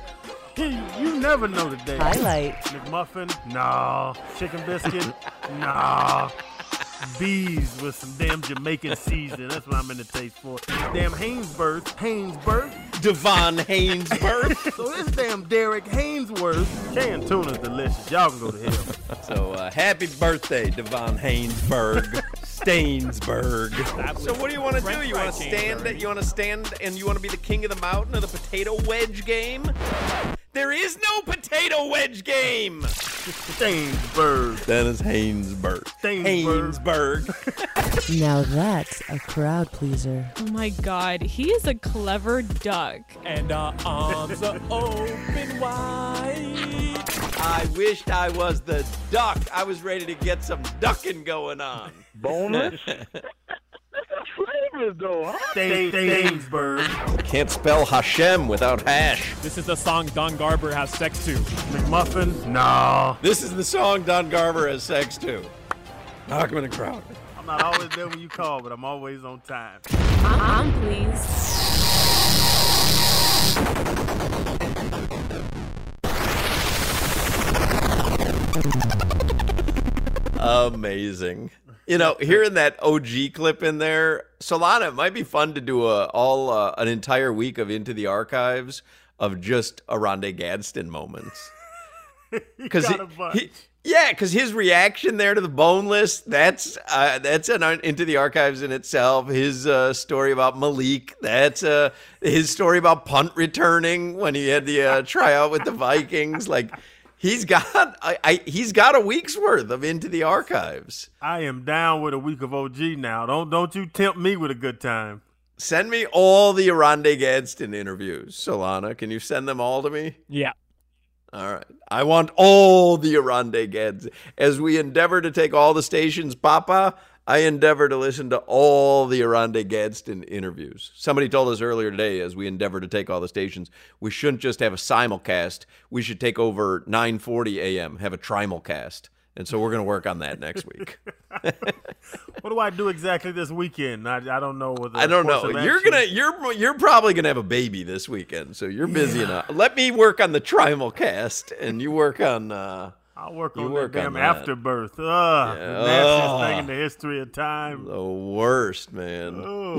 Speaker 11: You never know the day.
Speaker 22: Highlight.
Speaker 11: McMuffin? Nah. Chicken biscuit? Nah. Bees with some damn Jamaican season. That's what I'm in the taste for. Damn Hainsworth. Hainsworth.
Speaker 10: Devon Hainsworth.
Speaker 11: So this damn Derek Hainsworth. Canned tuna's delicious. Y'all can go to hell.
Speaker 10: So uh, happy birthday, Devon Hainsberg. Stainsburg. So what do you want to do? You want to stand? You want to stand and you want to be the king of the mountain of the potato wedge game? There is no potato wedge game.
Speaker 11: Stainsburg.
Speaker 10: Dennis Hainsberg. Hainsberg.
Speaker 22: Now that's a crowd pleaser.
Speaker 14: Oh my God, he is a clever duck.
Speaker 12: And our arms are open wide.
Speaker 10: I wished I was the duck. I was ready to get some ducking going on.
Speaker 23: Bonus. Flavors though, huh?
Speaker 11: Stainsburg.
Speaker 10: Can't spell Hashem without hash.
Speaker 12: This is the song Don Garber has sex to.
Speaker 11: McMuffin? No.
Speaker 10: This is the song Don Garber has sex to. Hochman and Crowder.
Speaker 11: I'm not always there when you call, but I'm always on time.
Speaker 14: I'm pleased.
Speaker 10: Amazing. You know, hearing that O G clip in there, Solana, it might be fun to do a all uh, an entire week of Into the Archives of just Aronde Gadsden moments. Because yeah, because his reaction there to the boneless, that's uh, that's an Into the Archives in itself. His uh, story about Malik, that's uh, his story about punt returning when he had the uh, tryout with the Vikings, like. He's got I, I he's got a week's worth of Into the Archives.
Speaker 11: I am down with a week of O G now. Don't don't you tempt me with a good time.
Speaker 10: Send me all the Aronde Gadsden interviews, Solana. Can you send them all to me?
Speaker 12: Yeah.
Speaker 10: All right. I want all the Aronde Gadsden. As we endeavor to take all the stations, Papa, I endeavor to listen to all the Aronde Gadsden interviews. Somebody told us earlier today, as we endeavor to take all the stations, we shouldn't just have a simulcast. We should take over nine forty a.m., have a trimulcast. And so we're going to work on that next week.
Speaker 11: What do I do exactly this weekend? I, I don't know. What the
Speaker 10: I don't
Speaker 11: course
Speaker 10: know.
Speaker 11: of
Speaker 10: You're
Speaker 11: action-
Speaker 10: gonna you're you're probably gonna have a baby this weekend, so you're busy yeah. enough. Let me work on the trimulcast, and you work on. Uh,
Speaker 11: I'll work
Speaker 10: you
Speaker 11: on
Speaker 10: work
Speaker 11: that damn
Speaker 10: on that.
Speaker 11: afterbirth. Ugh,
Speaker 10: Yeah.
Speaker 11: the nastiest
Speaker 10: Ugh.
Speaker 11: thing in the history of time.
Speaker 10: The worst, man.
Speaker 11: Oh.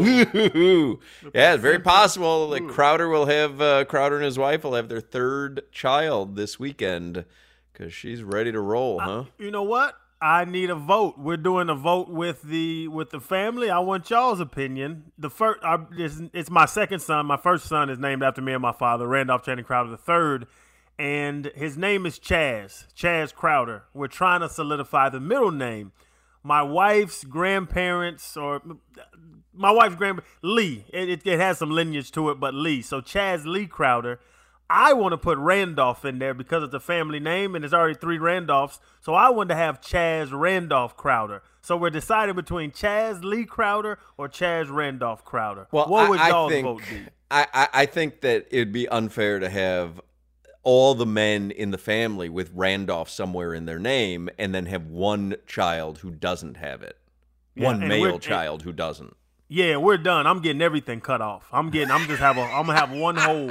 Speaker 10: Yeah, it's very possible that Crowder will have uh, Crowder and his wife will have their third child this weekend because she's ready to roll, huh?
Speaker 11: You know what? I need a vote. We're doing a vote with the with the family. I want y'all's opinion. The first, I, it's, it's my second son. My first son is named after me and my father, Randolph Channing Crowder the third, and his name is Chaz. Chaz Crowder. We're trying to solidify the middle name. My wife's grandparents, or my wife's grand Lee. It, it, it has some lineage to it, but Lee. So Chaz Lee Crowder. I want to put Randolph in there because it's a family name and there's already three Randolphs. So I wanted to have Chaz Randolph Crowder. So we're deciding between Chaz Lee Crowder or Chaz Randolph Crowder.
Speaker 10: Well,
Speaker 11: what would
Speaker 10: I, I
Speaker 11: y'all's
Speaker 10: think,
Speaker 11: vote be?
Speaker 10: I, I, I think that it'd be unfair to have all the men in the family with Randolph somewhere in their name and then have one child who doesn't have it.
Speaker 11: Yeah,
Speaker 10: one
Speaker 11: and
Speaker 10: male
Speaker 11: we're-
Speaker 10: child who doesn't.
Speaker 11: Yeah, we're done. I'm getting everything cut off. I'm getting. I'm just have a. I'm gonna have one hole.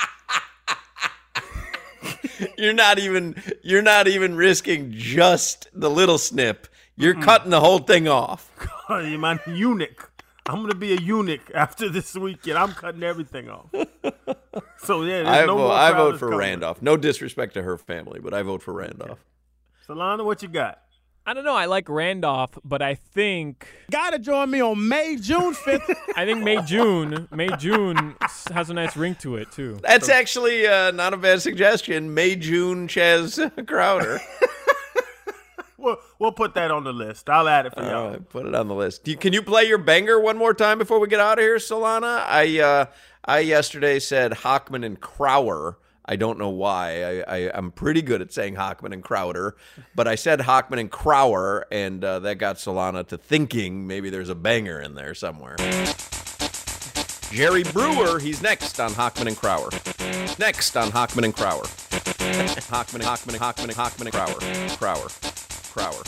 Speaker 10: You're not even you're not even risking just the little snip. You're cutting the whole thing off.
Speaker 11: You're my eunuch. I'm gonna be a eunuch after this weekend. I'm cutting everything off. So yeah, there's
Speaker 10: I
Speaker 11: no
Speaker 10: vote,
Speaker 11: more
Speaker 10: I vote
Speaker 11: Crowders
Speaker 10: for
Speaker 11: coming.
Speaker 10: Randolph. No disrespect to her family, but I vote for Randolph.
Speaker 11: Solana, what you got?
Speaker 12: I don't know. I like Randolph, but I think
Speaker 13: Gotta join me on May, June fifth.
Speaker 12: I think May June May June has a nice ring to it too.
Speaker 10: That's actually uh, not a bad suggestion. May June Chaz Crowder.
Speaker 11: We'll we'll put that on the list. I'll add it for y'all.
Speaker 10: All right, put it on the list. Do you, can you play your banger one more time before we get out of here, Solana? I uh, I yesterday said Hockman and Crowder. I don't know why. I, I, I'm pretty good at saying Hockman and Crowder, but I said Hockman and Crowder, and uh, that got Solana to thinking maybe there's a banger in there somewhere. Jerry Brewer, he's next on Hockman and Crowder. Next on Hockman and Crowder. Hockman, Hockman, Hockman, Hockman and Crowder. Crowder. Crowder.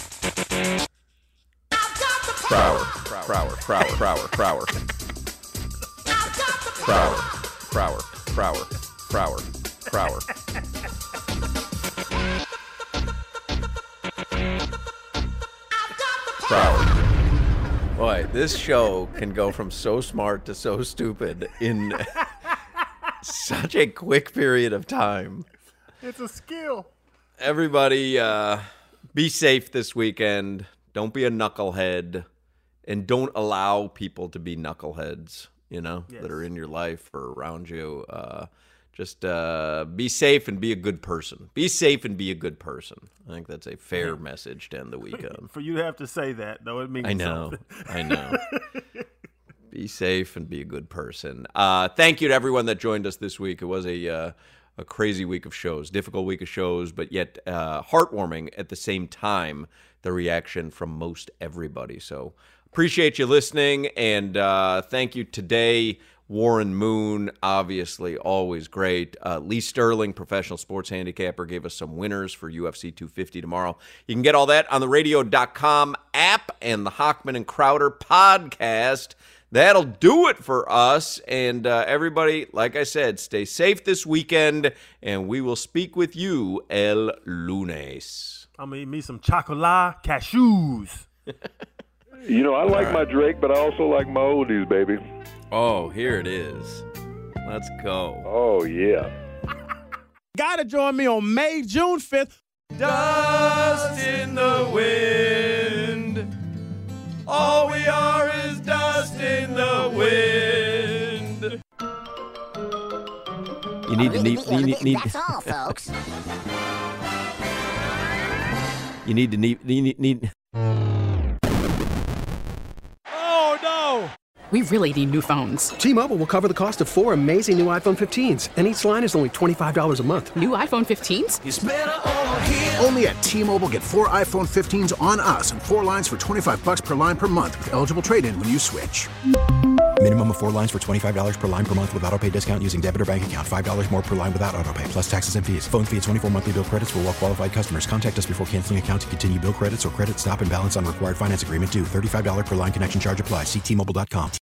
Speaker 10: Crowder. Crowder. Crowder. Crowder. Crowder. Crowder. Crowder. Crowder. Crowder. Crowder. Crowder. Boy, this show can go from so smart to so stupid in such a quick period of time.
Speaker 11: It's a skill.
Speaker 10: Everybody, uh, be safe this weekend. Don't be a knucklehead. And don't allow people to be knuckleheads, you know,
Speaker 11: Yes.
Speaker 10: that are in your life or around you. Uh, just uh, be safe and be a good person. Be safe and be a good person. I think that's a fair message to end the weekend.
Speaker 11: For you to have to say that, though, it means
Speaker 10: I know.
Speaker 11: something.
Speaker 10: I know. Be safe and be a good person. Uh, thank you to everyone that joined us this week. It was a uh, a crazy week of shows, difficult week of shows, but yet uh, heartwarming at the same time, the reaction from most everybody. So appreciate you listening, and uh, thank you today, Warren Moon, obviously always great. Uh, Lee Sterling, professional sports handicapper, gave us some winners for U F C two fifty tomorrow. You can get all that on the radio dot com app and the Hockman and Crowder podcast. That'll do it for us. And uh, everybody, like I said, stay safe this weekend, and we will speak with you el lunes.
Speaker 11: I'm going to eat me some chocolate cashews.
Speaker 1: You know, I like
Speaker 10: right.
Speaker 1: my Drake, but I also like my oldies, baby.
Speaker 10: Oh, here it is. Let's go.
Speaker 1: Oh, yeah.
Speaker 13: Gotta join me on May, June fifth.
Speaker 10: Dust in the wind. All we are is dust in the wind. You need to need, you need, need
Speaker 2: That's all, folks.
Speaker 10: You need to need need need.
Speaker 13: Oh, no.
Speaker 2: We really need new phones.
Speaker 23: T-Mobile will cover the cost of four amazing new iPhone fifteens, and each line is only twenty-five dollars a month.
Speaker 2: New iPhone fifteens?
Speaker 3: It's better over here.
Speaker 4: Only at T-Mobile, get four iPhone fifteens on us and four lines for twenty-five bucks per line per month with eligible trade-in when you switch.
Speaker 5: Minimum of four lines for twenty-five dollars per line per month with autopay discount using debit or bank account. five dollars more per line without autopay, plus taxes and fees. Phone fee at twenty-four monthly bill credits for well-qualified customers. Contact us before canceling account to continue bill credits or credit stop and balance on required finance agreement due. thirty-five dollars per line connection charge applies. See T Mobile dot com.